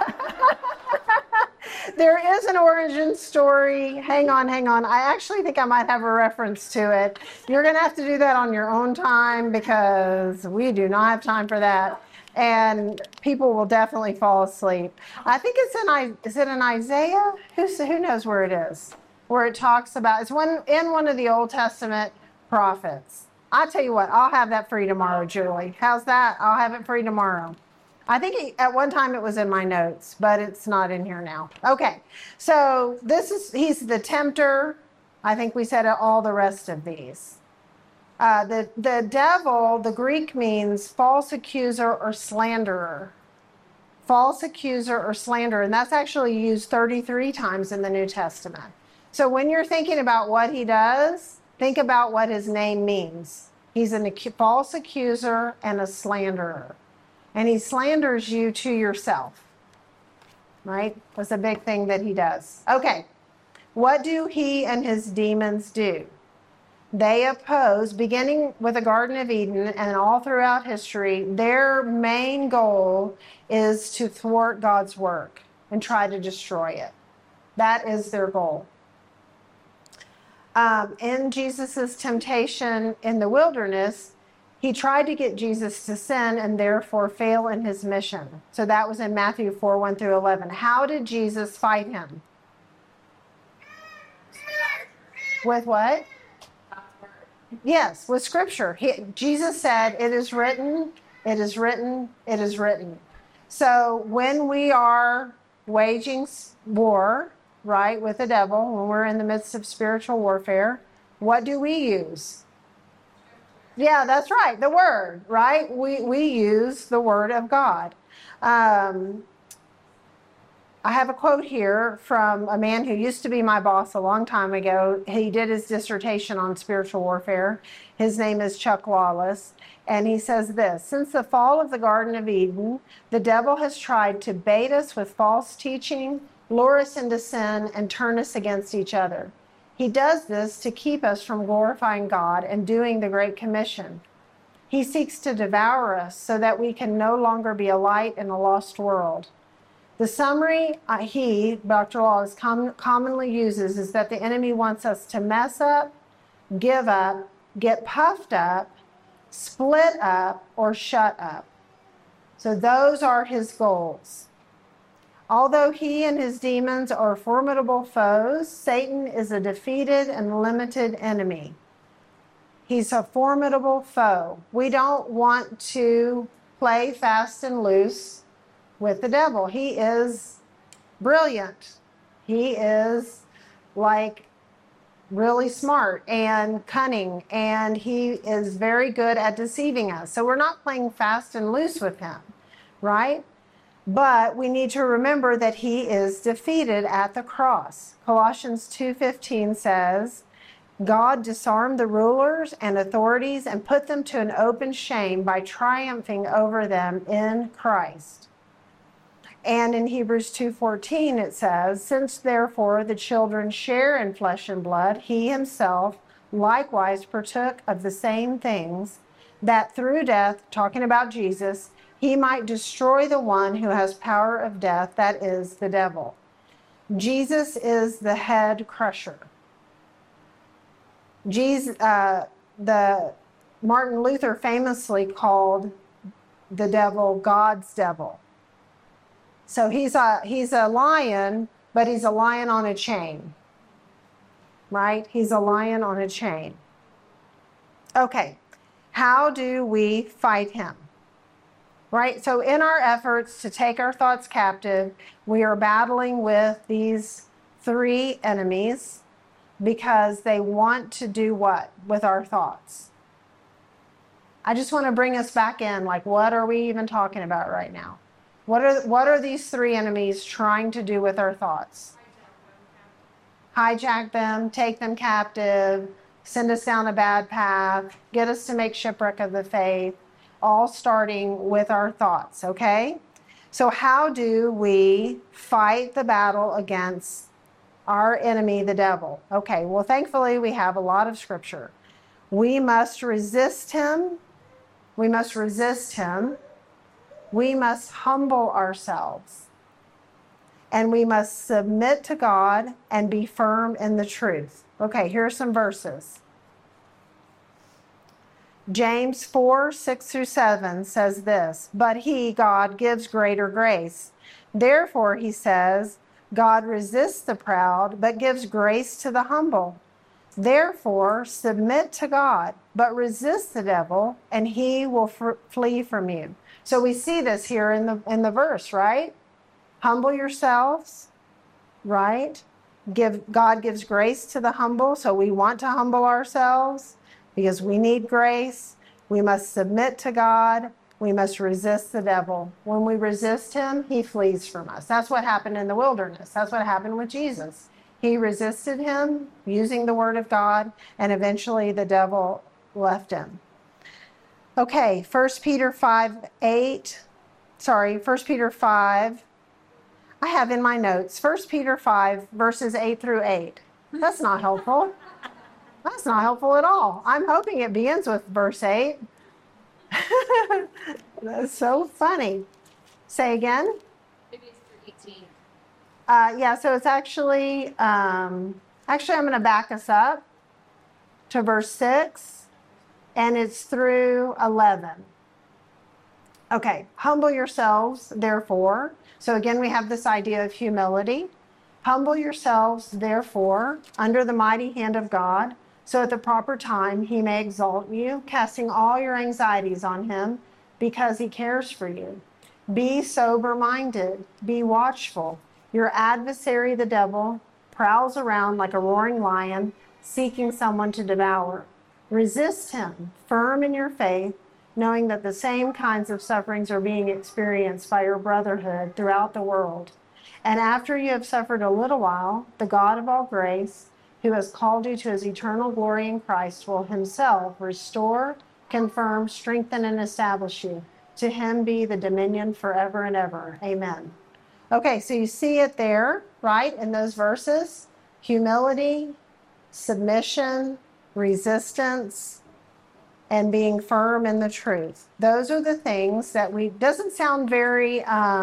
Speaker 1: There is an origin story. Hang on. I actually think I might have a reference to it. You're going to have to do that on your own time because we do not have time for that. And people will definitely fall asleep. I think is it in Isaiah? Who knows where it is? Where it talks about, it's in one of the Old Testament prophets. I'll tell you what, I'll have that free tomorrow, Julie. How's that? I'll have it free tomorrow. I think at one time it was in my notes, but it's not in here now. Okay, so he's the tempter. I think we said all the rest of these. The devil, the Greek means false accuser or slanderer. False accuser or slanderer, and that's actually used 33 times in the New Testament. So when you're thinking about what he does, think about what his name means. He's a false accuser and a slanderer. And he slanders you to yourself. Right? That's a big thing that he does. Okay. What do he and his demons do? They oppose, beginning with the Garden of Eden and all throughout history, their main goal is to thwart God's work and try to destroy it. That is their goal. In Jesus' temptation in the wilderness, he tried to get Jesus to sin and therefore fail in his mission. So that was in Matthew 4:1-11. How did Jesus fight him? With what? Yes, with scripture. Jesus said, "It is written, it is written, it is written." So when we are waging war, right, with the devil, when we're in the midst of spiritual warfare, what do we use? Yeah, that's right, the word, right? We use the word of God. I have a quote here from a man who used to be my boss a long time ago. He did his dissertation on spiritual warfare. His name is Chuck Lawless. And he says this: since the fall of the Garden of Eden, the devil has tried to bait us with false teaching, lure us into sin, and turn us against each other. He does this to keep us from glorifying God and doing the Great Commission. He seeks to devour us so that we can no longer be a light in a lost world. The summary Dr. Lawless, commonly uses is that the enemy wants us to mess up, give up, get puffed up, split up, or shut up. So those are his goals. Although he and his demons are formidable foes, Satan is a defeated and limited enemy. He's a formidable foe. We don't want to play fast and loose with the devil. He is brilliant. He is like really smart and cunning, and he is very good at deceiving us. So we're not playing fast and loose with him, right? But we need to remember that he is defeated at the cross. Colossians 2:15 says, God disarmed the rulers and authorities and put them to an open shame by triumphing over them in Christ. And in Hebrews 2:14 it says, since therefore the children share in flesh and blood, he himself likewise partook of the same things, that through death, talking about Jesus, he might destroy the one who has power of death, that is the devil. Jesus is the head crusher. Martin Luther famously called the devil God's devil. So he's a lion, but he's a lion on a chain, right? He's a lion on a chain. Okay, how do we fight him? Right? So in our efforts to take our thoughts captive, we are battling with these three enemies because they want to do what with our thoughts? I just want to bring us back in, like, what are we even talking about right now? What are these three enemies trying to do with our thoughts? Hijack them, take them captive, send us down a bad path, get us to make shipwreck of the faith, all starting with our thoughts, okay? So how do we fight the battle against our enemy, the devil? Okay, well, thankfully, we have a lot of scripture. We must resist him. We must resist him. We must humble ourselves. And we must submit to God and be firm in the truth. Okay, here are some verses. James 4, 6 through 7 says this, but he, God, gives greater grace. Therefore, he says, God resists the proud, but gives grace to the humble. Therefore, submit to God, but resist the devil, and he will flee from you. So we see this here in the verse, right? Humble yourselves, right? God gives grace to the humble, so we want to humble ourselves because we need grace. We must submit to God. We must resist the devil. When we resist him, he flees from us. That's what happened in the wilderness. That's what happened with Jesus. He resisted him using the word of God, and eventually the devil left him. Okay, 1 Peter 5, I have in my notes, 1 Peter 5, verses 8 through 8. That's not helpful. That's not helpful at all. I'm hoping it begins with verse 8. That's so funny. Say again?
Speaker 2: Maybe it's through 18.
Speaker 1: Yeah, so it's actually I'm going to back us up to verse 6, and it's through 11. Okay, humble yourselves, therefore. So again, we have this idea of humility. Humble yourselves, therefore, under the mighty hand of God, so at the proper time he may exalt you, casting all your anxieties on him, because he cares for you. Be sober-minded, be watchful. Your adversary, the devil, prowls around like a roaring lion, seeking someone to devour. Resist him, firm in your faith, knowing that the same kinds of sufferings are being experienced by your brotherhood throughout the world. And after you have suffered a little while, the God of all grace, who has called you to his eternal glory in Christ, will himself restore, confirm, strengthen, and establish you. To him be the dominion forever and ever. Amen. Okay, so you see it there, right, in those verses. Humility, submission, resistance, and being firm in the truth. Those are the things that doesn't sound very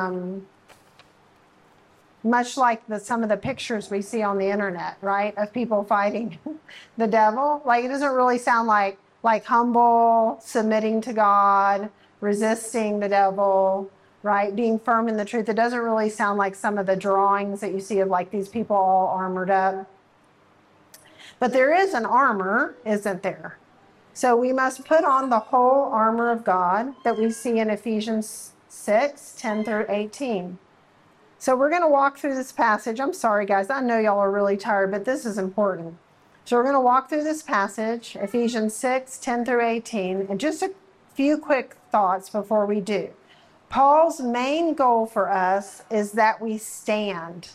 Speaker 1: much like some of the pictures we see on the internet, right, of people fighting the devil. Like, it doesn't really sound like humble, submitting to God, resisting the devil, right, being firm in the truth. It doesn't really sound like some of the drawings that you see of like these people all armored up. But there is an armor, isn't there? So we must put on the whole armor of God that we see in Ephesians 6, 10 through 18. So we're going to walk through this passage. I'm sorry, guys. I know y'all are really tired, but this is important. So we're going to walk through this passage, Ephesians 6, 10 through 18, and just a few quick thoughts before we do. Paul's main goal for us is that we stand.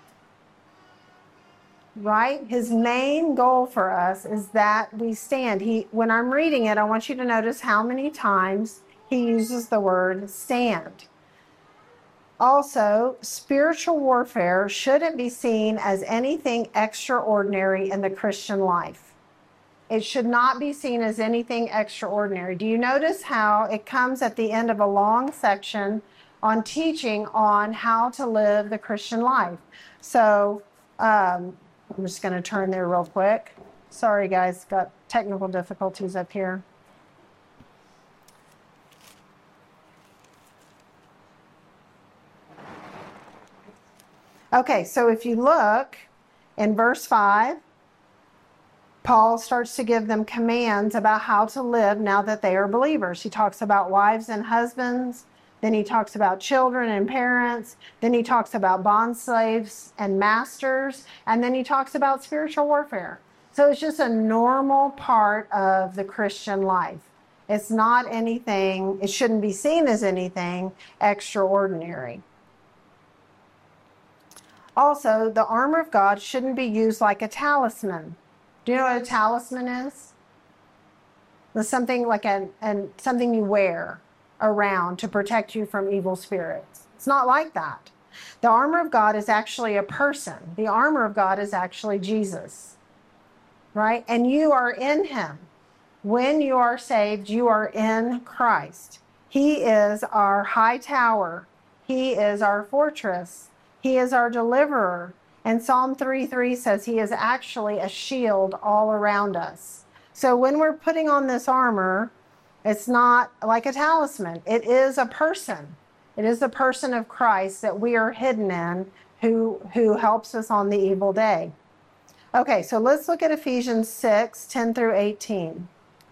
Speaker 1: Right? His main goal for us is that we stand. When I'm reading it, I want you to notice how many times he uses the word stand. Also, spiritual warfare shouldn't be seen as anything extraordinary in the Christian life. It should not be seen as anything extraordinary. Do you notice how it comes at the end of a long section on teaching on how to live the Christian life? So, I'm just going to turn there real quick. Sorry, guys, got technical difficulties up here. Okay, so if you look in verse 5, Paul starts to give them commands about how to live now that they are believers. He talks about wives and husbands, Then he talks about children and parents. Then he talks about bond slaves and masters. And then he talks about spiritual warfare. So it's just a normal part of the Christian life. It's not anything, it shouldn't be seen as anything extraordinary. Also, the armor of God shouldn't be used like a talisman. Do you know what a talisman is? It's something like something you wear around to protect you from evil spirits. It's not like that. The armor of God is actually a person. The armor of God is actually Jesus, right? And you are in him. When you are saved, you are in Christ. He is our high tower. He is our fortress. He is our deliverer. And Psalm 3:3 says he is actually a shield all around us. So when we're putting on this armor, it's not like a talisman. It is a person. It is the person of Christ that we are hidden in, who helps us on the evil day. Okay, so let's look at Ephesians 6:10 through 18.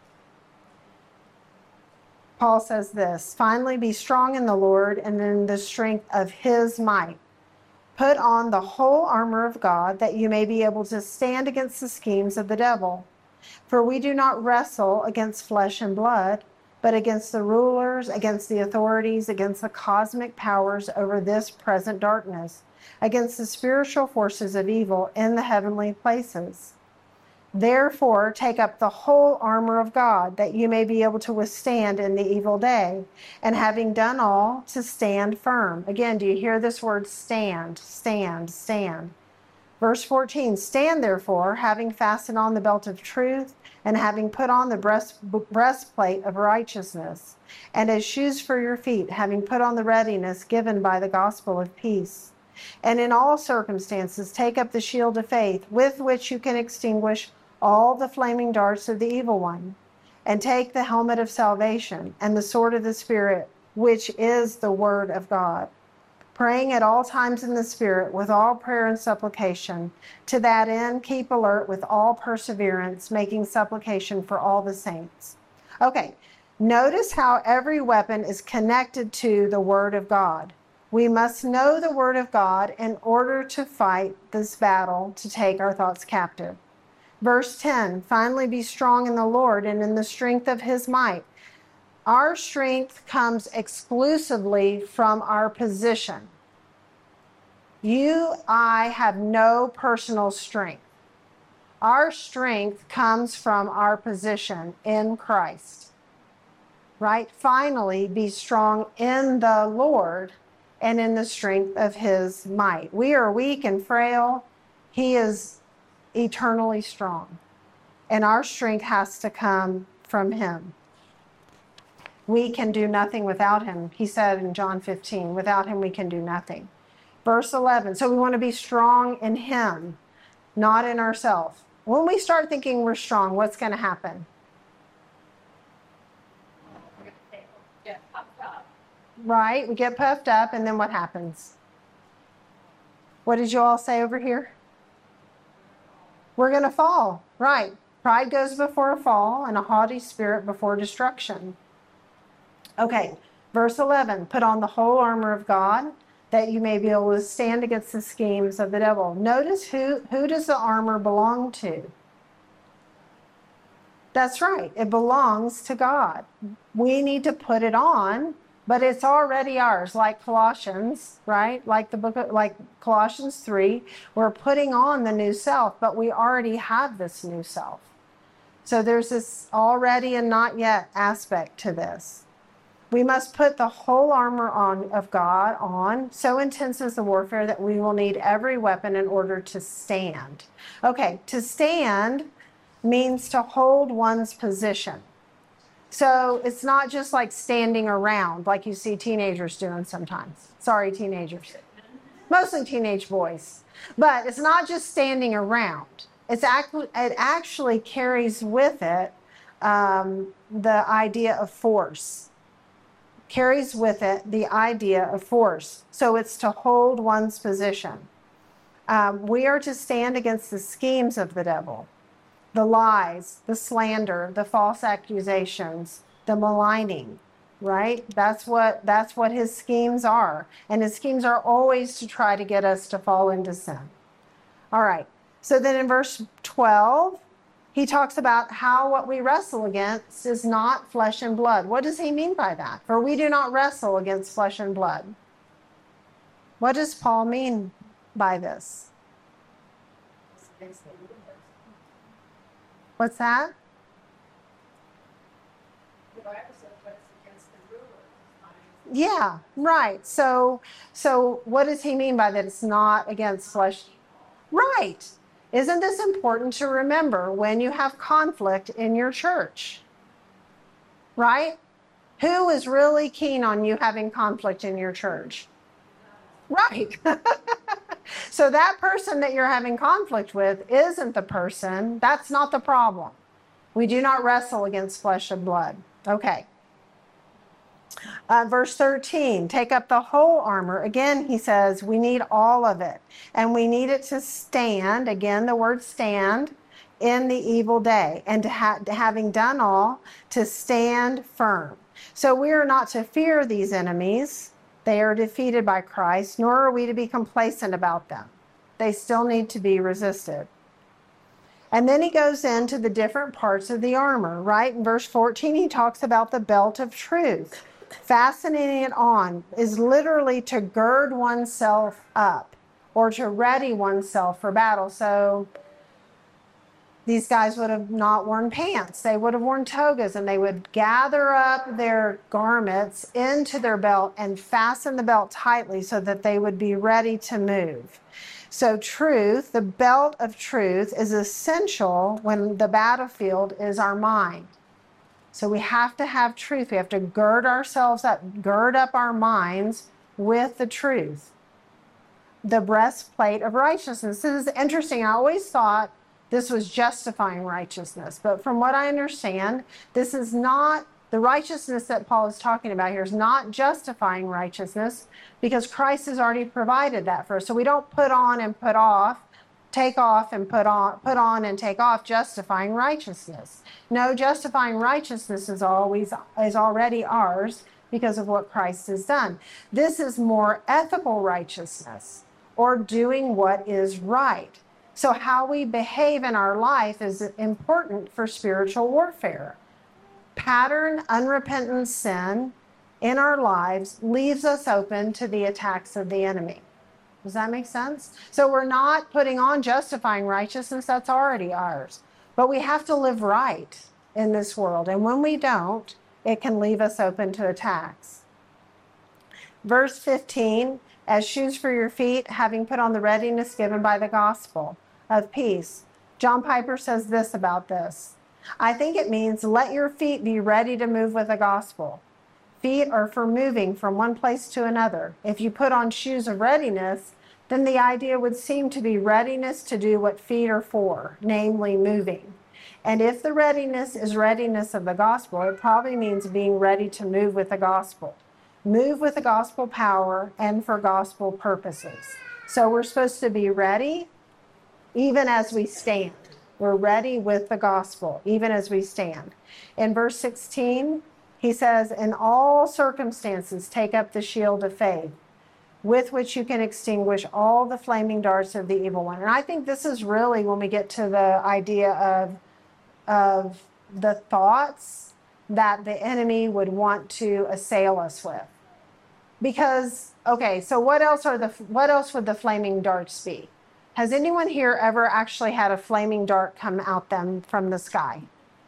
Speaker 1: Paul says this, "Finally be strong in the Lord and in the strength of his might. Put on the whole armor of God that you may be able to stand against the schemes of the devil. For we do not wrestle against flesh and blood, but against the rulers, against the authorities, against the cosmic powers over this present darkness, against the spiritual forces of evil in the heavenly places. Therefore, take up the whole armor of God, that you may be able to withstand in the evil day, and having done all, to stand firm." Again, do you hear this word stand, stand, stand? Verse 14, "Stand therefore, having fastened on the belt of truth, and having put on the breastplate of righteousness, and as shoes for your feet, having put on the readiness given by the gospel of peace. And in all circumstances, take up the shield of faith, with which you can extinguish all the flaming darts of the evil one. And take the helmet of salvation and the sword of the Spirit, which is the word of God. Praying at all times in the Spirit with all prayer and supplication. To that end, keep alert with all perseverance, making supplication for all the saints." Okay, notice how every weapon is connected to the word of God. We must know the word of God in order to fight this battle to take our thoughts captive. Verse 10, "Finally be strong in the Lord and in the strength of his might." Our strength comes exclusively from our position. I have no personal strength. Our strength comes from our position in Christ, right? Finally, be strong in the Lord and in the strength of his might. We are weak and frail. He is eternally strong. And our strength has to come from him. We can do nothing without him. He said in John 15, without him we can do nothing. Verse 11, so we want to be strong in him, not in ourselves. When we start thinking we're strong, what's going to happen?
Speaker 2: Get puffed up.
Speaker 1: Right? We get puffed up, and then what happens? What did you all say over here? We're going to fall. Right. Pride goes before a fall, and a haughty spirit before destruction. Okay, verse 11, "Put on the whole armor of God, that you may be able to stand against the schemes of the devil." Notice who does the armor belong to? That's right. It belongs to God. We need to put it on, but it's already ours, like Colossians, right? Like Colossians 3, we're putting on the new self, but we already have this new self. So there's this already and not yet aspect to this. We must put the whole armor of God on. So intense is the warfare that we will need every weapon in order to stand. Okay, to stand means to hold one's position. So it's not just like standing around like you see teenagers doing sometimes. Sorry, teenagers. Mostly teenage boys. But it's not just standing around. It actually carries with it the idea of force. Carries with it the idea of force. So it's to hold one's position. We are to stand against the schemes of the devil, the lies, the slander, the false accusations, the maligning. right? That's what his schemes are. And his schemes are always to try to get us to fall into sin. All right. So then in verse 12, he talks about how what we wrestle against is not flesh and blood. What does he mean by that? For we do not wrestle against flesh and blood. What does Paul mean by this? What's that? Yeah, right. So what does he mean by that? It's not against flesh. Right. Isn't this important to remember when you have conflict in your church? Right? Who is really keen on you having conflict in your church? Right. So that person that you're having conflict with isn't the person. That's not the problem. We do not wrestle against flesh and blood. Okay. Verse 13, take up the whole armor. Again, he says we need all of it. And we need it to stand, again, the word stand, in the evil day. And having done all, to stand firm. So we are not to fear these enemies. They are defeated by Christ, nor are we to be complacent about them. They still need to be resisted. And then he goes into the different parts of the armor, right? In verse 14, he talks about the belt of truth. Fastening it on is literally to gird oneself up or to ready oneself for battle. So these guys would have not worn pants. They would have worn togas, and they would gather up their garments into their belt and fasten the belt tightly so that they would be ready to move. So truth, the belt of truth, is essential when the battlefield is our mind. So we have to have truth. We have to gird ourselves up, gird up our minds with the truth. The breastplate of righteousness. This is interesting. I always thought this was justifying righteousness. But from what I understand, this is not, the righteousness that Paul is talking about here is not justifying righteousness, because Christ has already provided that for us. So we don't put on and put off, take off and put on and take off justifying righteousness. No, justifying righteousness is already ours because of what Christ has done. This is more ethical righteousness, or doing what is right. So how we behave in our life is important for spiritual warfare. Pattern unrepentant sin in our lives leaves us open to the attacks of the enemy. Does that make sense? So we're not putting on justifying righteousness. That's already ours. But we have to live right in this world. And when we don't, it can leave us open to attacks. Verse 15, as shoes for your feet, having put on the readiness given by the gospel of peace. John Piper says this about this. I think it means let your feet be ready to move with the gospel. Feet are for moving from one place to another. If you put on shoes of readiness, then the idea would seem to be readiness to do what feet are for, namely moving. And if the readiness is readiness of the gospel, it probably means being ready to move with the gospel. Move with the gospel power and for gospel purposes. So we're supposed to be ready even as we stand. We're ready with the gospel, even as we stand. In verse 16, he says, in all circumstances, take up the shield of faith, with which you can extinguish all the flaming darts of the evil one. And I think this is really when we get to the idea of the thoughts that the enemy would want to assail us with. Because, okay, so what else would the flaming darts be? Has anyone here ever actually had a flaming dart come out them from the sky?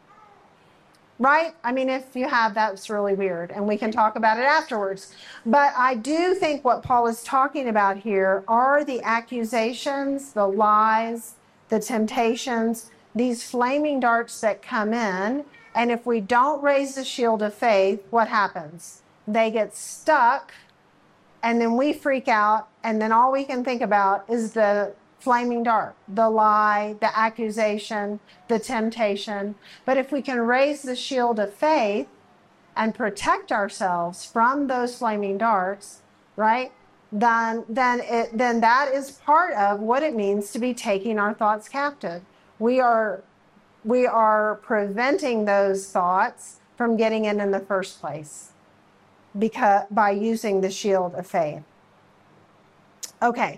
Speaker 1: Right? I mean, if you have, that's really weird, and we can talk about it afterwards. But I do think what Paul is talking about here are the accusations, the lies, the temptations, these flaming darts that come in. And if we don't raise the shield of faith, what happens? They get stuck, and then we freak out, and then all we can think about is the flaming dart, the lie, the accusation, the temptation. But if we can raise the shield of faith and protect ourselves from those flaming darts, right, then that is part of what it means to be taking our thoughts captive. We are preventing those thoughts from getting in the first place. by using the shield of faith. Okay.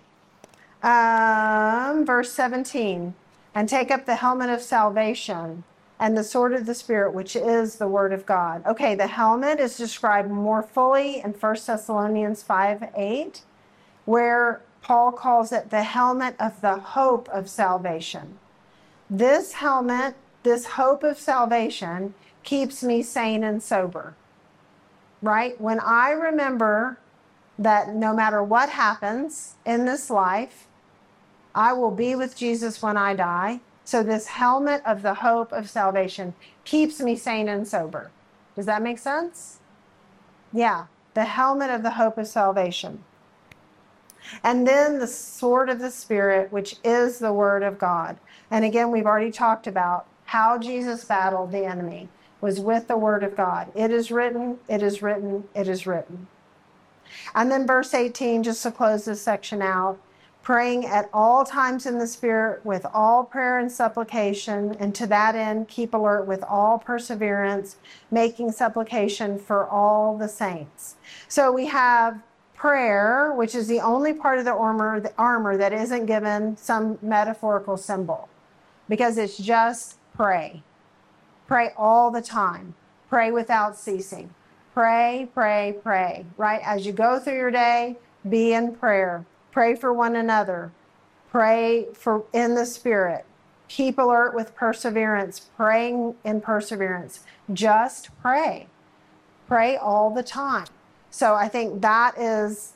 Speaker 1: Verse 17, and take up the helmet of salvation and the sword of the Spirit, which is the word of God. Okay, the helmet is described more fully in 1 Thessalonians 5:8, where Paul calls it the helmet of the hope of salvation. This helmet, this hope of salvation, keeps me sane and sober, right? When I remember that no matter what happens in this life, I will be with Jesus when I die. So this helmet of the hope of salvation keeps me sane and sober. Does that make sense? Yeah, the helmet of the hope of salvation. And then the sword of the Spirit, which is the word of God. And again, we've already talked about how Jesus battled the enemy was with the word of God. It is written, it is written, it is written. And then verse 18, just to close this section out, praying at all times in the Spirit with all prayer and supplication, and to that end keep alert with all perseverance, making supplication for all the saints. So we have prayer, which is the only part of the armor that isn't given some metaphorical symbol, because it's just pray. Pray all the time. Pray without ceasing. Pray, pray, pray, right? As you go through your day, be in prayer. Pray for one another. Pray for in the Spirit. Keep alert with perseverance, praying in perseverance. Just pray. Pray all the time. So I think that is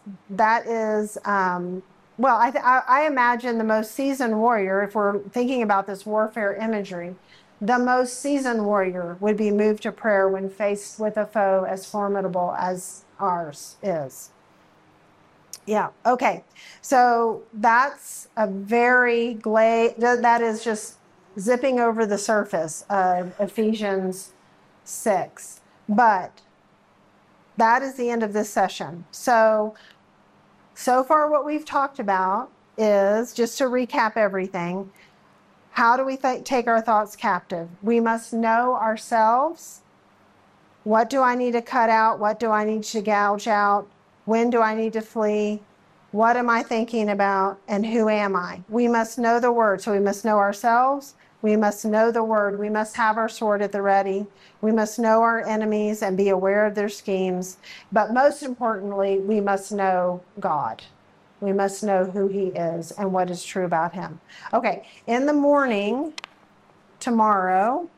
Speaker 1: I imagine the most seasoned warrior, if we're thinking about this warfare imagery, the most seasoned warrior would be moved to prayer when faced with a foe as formidable as ours is. Yeah, okay. So that's a that is just zipping over the surface of Ephesians 6. But that is the end of this session. So far what we've talked about is, just to recap everything, how do we take our thoughts captive? We must know ourselves. What do I need to cut out? What do I need to gouge out? When do I need to flee? What am I thinking about? And who am I? We must know the word. So we must know ourselves. We must know the word. We must have our sword at the ready. We must know our enemies and be aware of their schemes. But most importantly, we must know God. We must know who he is and what is true about him. Okay, in the morning, tomorrow,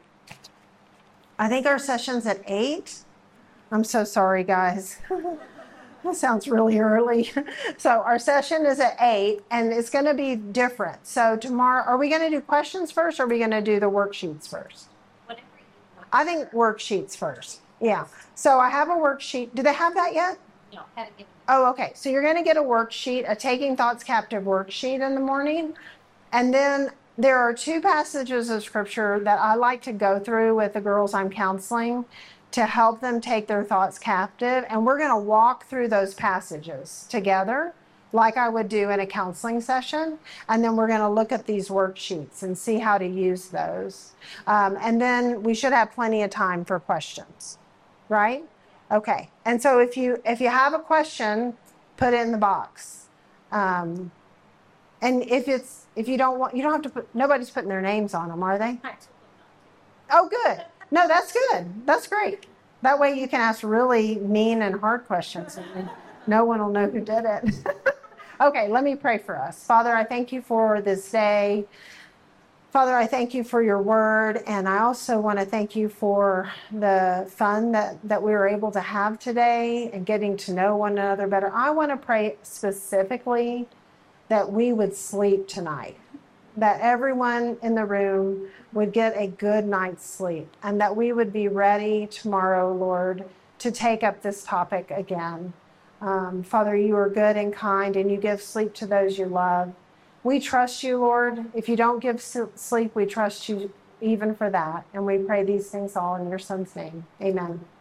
Speaker 1: I think our session's at 8. I'm so sorry, guys. That sounds really early. So our session is at 8, and it's going to be different. So tomorrow, are we going to do questions first, or are we going to do the worksheets first?
Speaker 3: Whatever you want.
Speaker 1: I think worksheets first. Yeah. So I have a worksheet. Do they have that yet?
Speaker 3: No, haven't given.
Speaker 1: Oh, okay. So you're going to get a worksheet, a Taking Thoughts Captive worksheet in the morning. And then there are 2 passages of scripture that I like to go through with the girls I'm counseling to help them take their thoughts captive. And we're going to walk through those passages together, like I would do in a counseling session. And then we're going to look at these worksheets and see how to use those. And then we should have plenty of time for questions, right? Okay. And so if you have a question, put it in the box. And if you don't want, you don't have to put, nobody's putting their names on them, are they? Oh, good. No, that's good. That's great. That way you can ask really mean and hard questions and no one will know who did it. Okay, let me pray for us. Father, I thank you for this day. Father, I thank you for your word, and I also want to thank you for the fun that we were able to have today and getting to know one another better. I want to pray specifically that we would sleep tonight, that everyone in the room would get a good night's sleep, and that we would be ready tomorrow, Lord, to take up this topic again. Father, you are good and kind, and you give sleep to those you love. We trust you, Lord. If you don't give sleep, we trust you even for that. And we pray these things all in your son's name. Amen.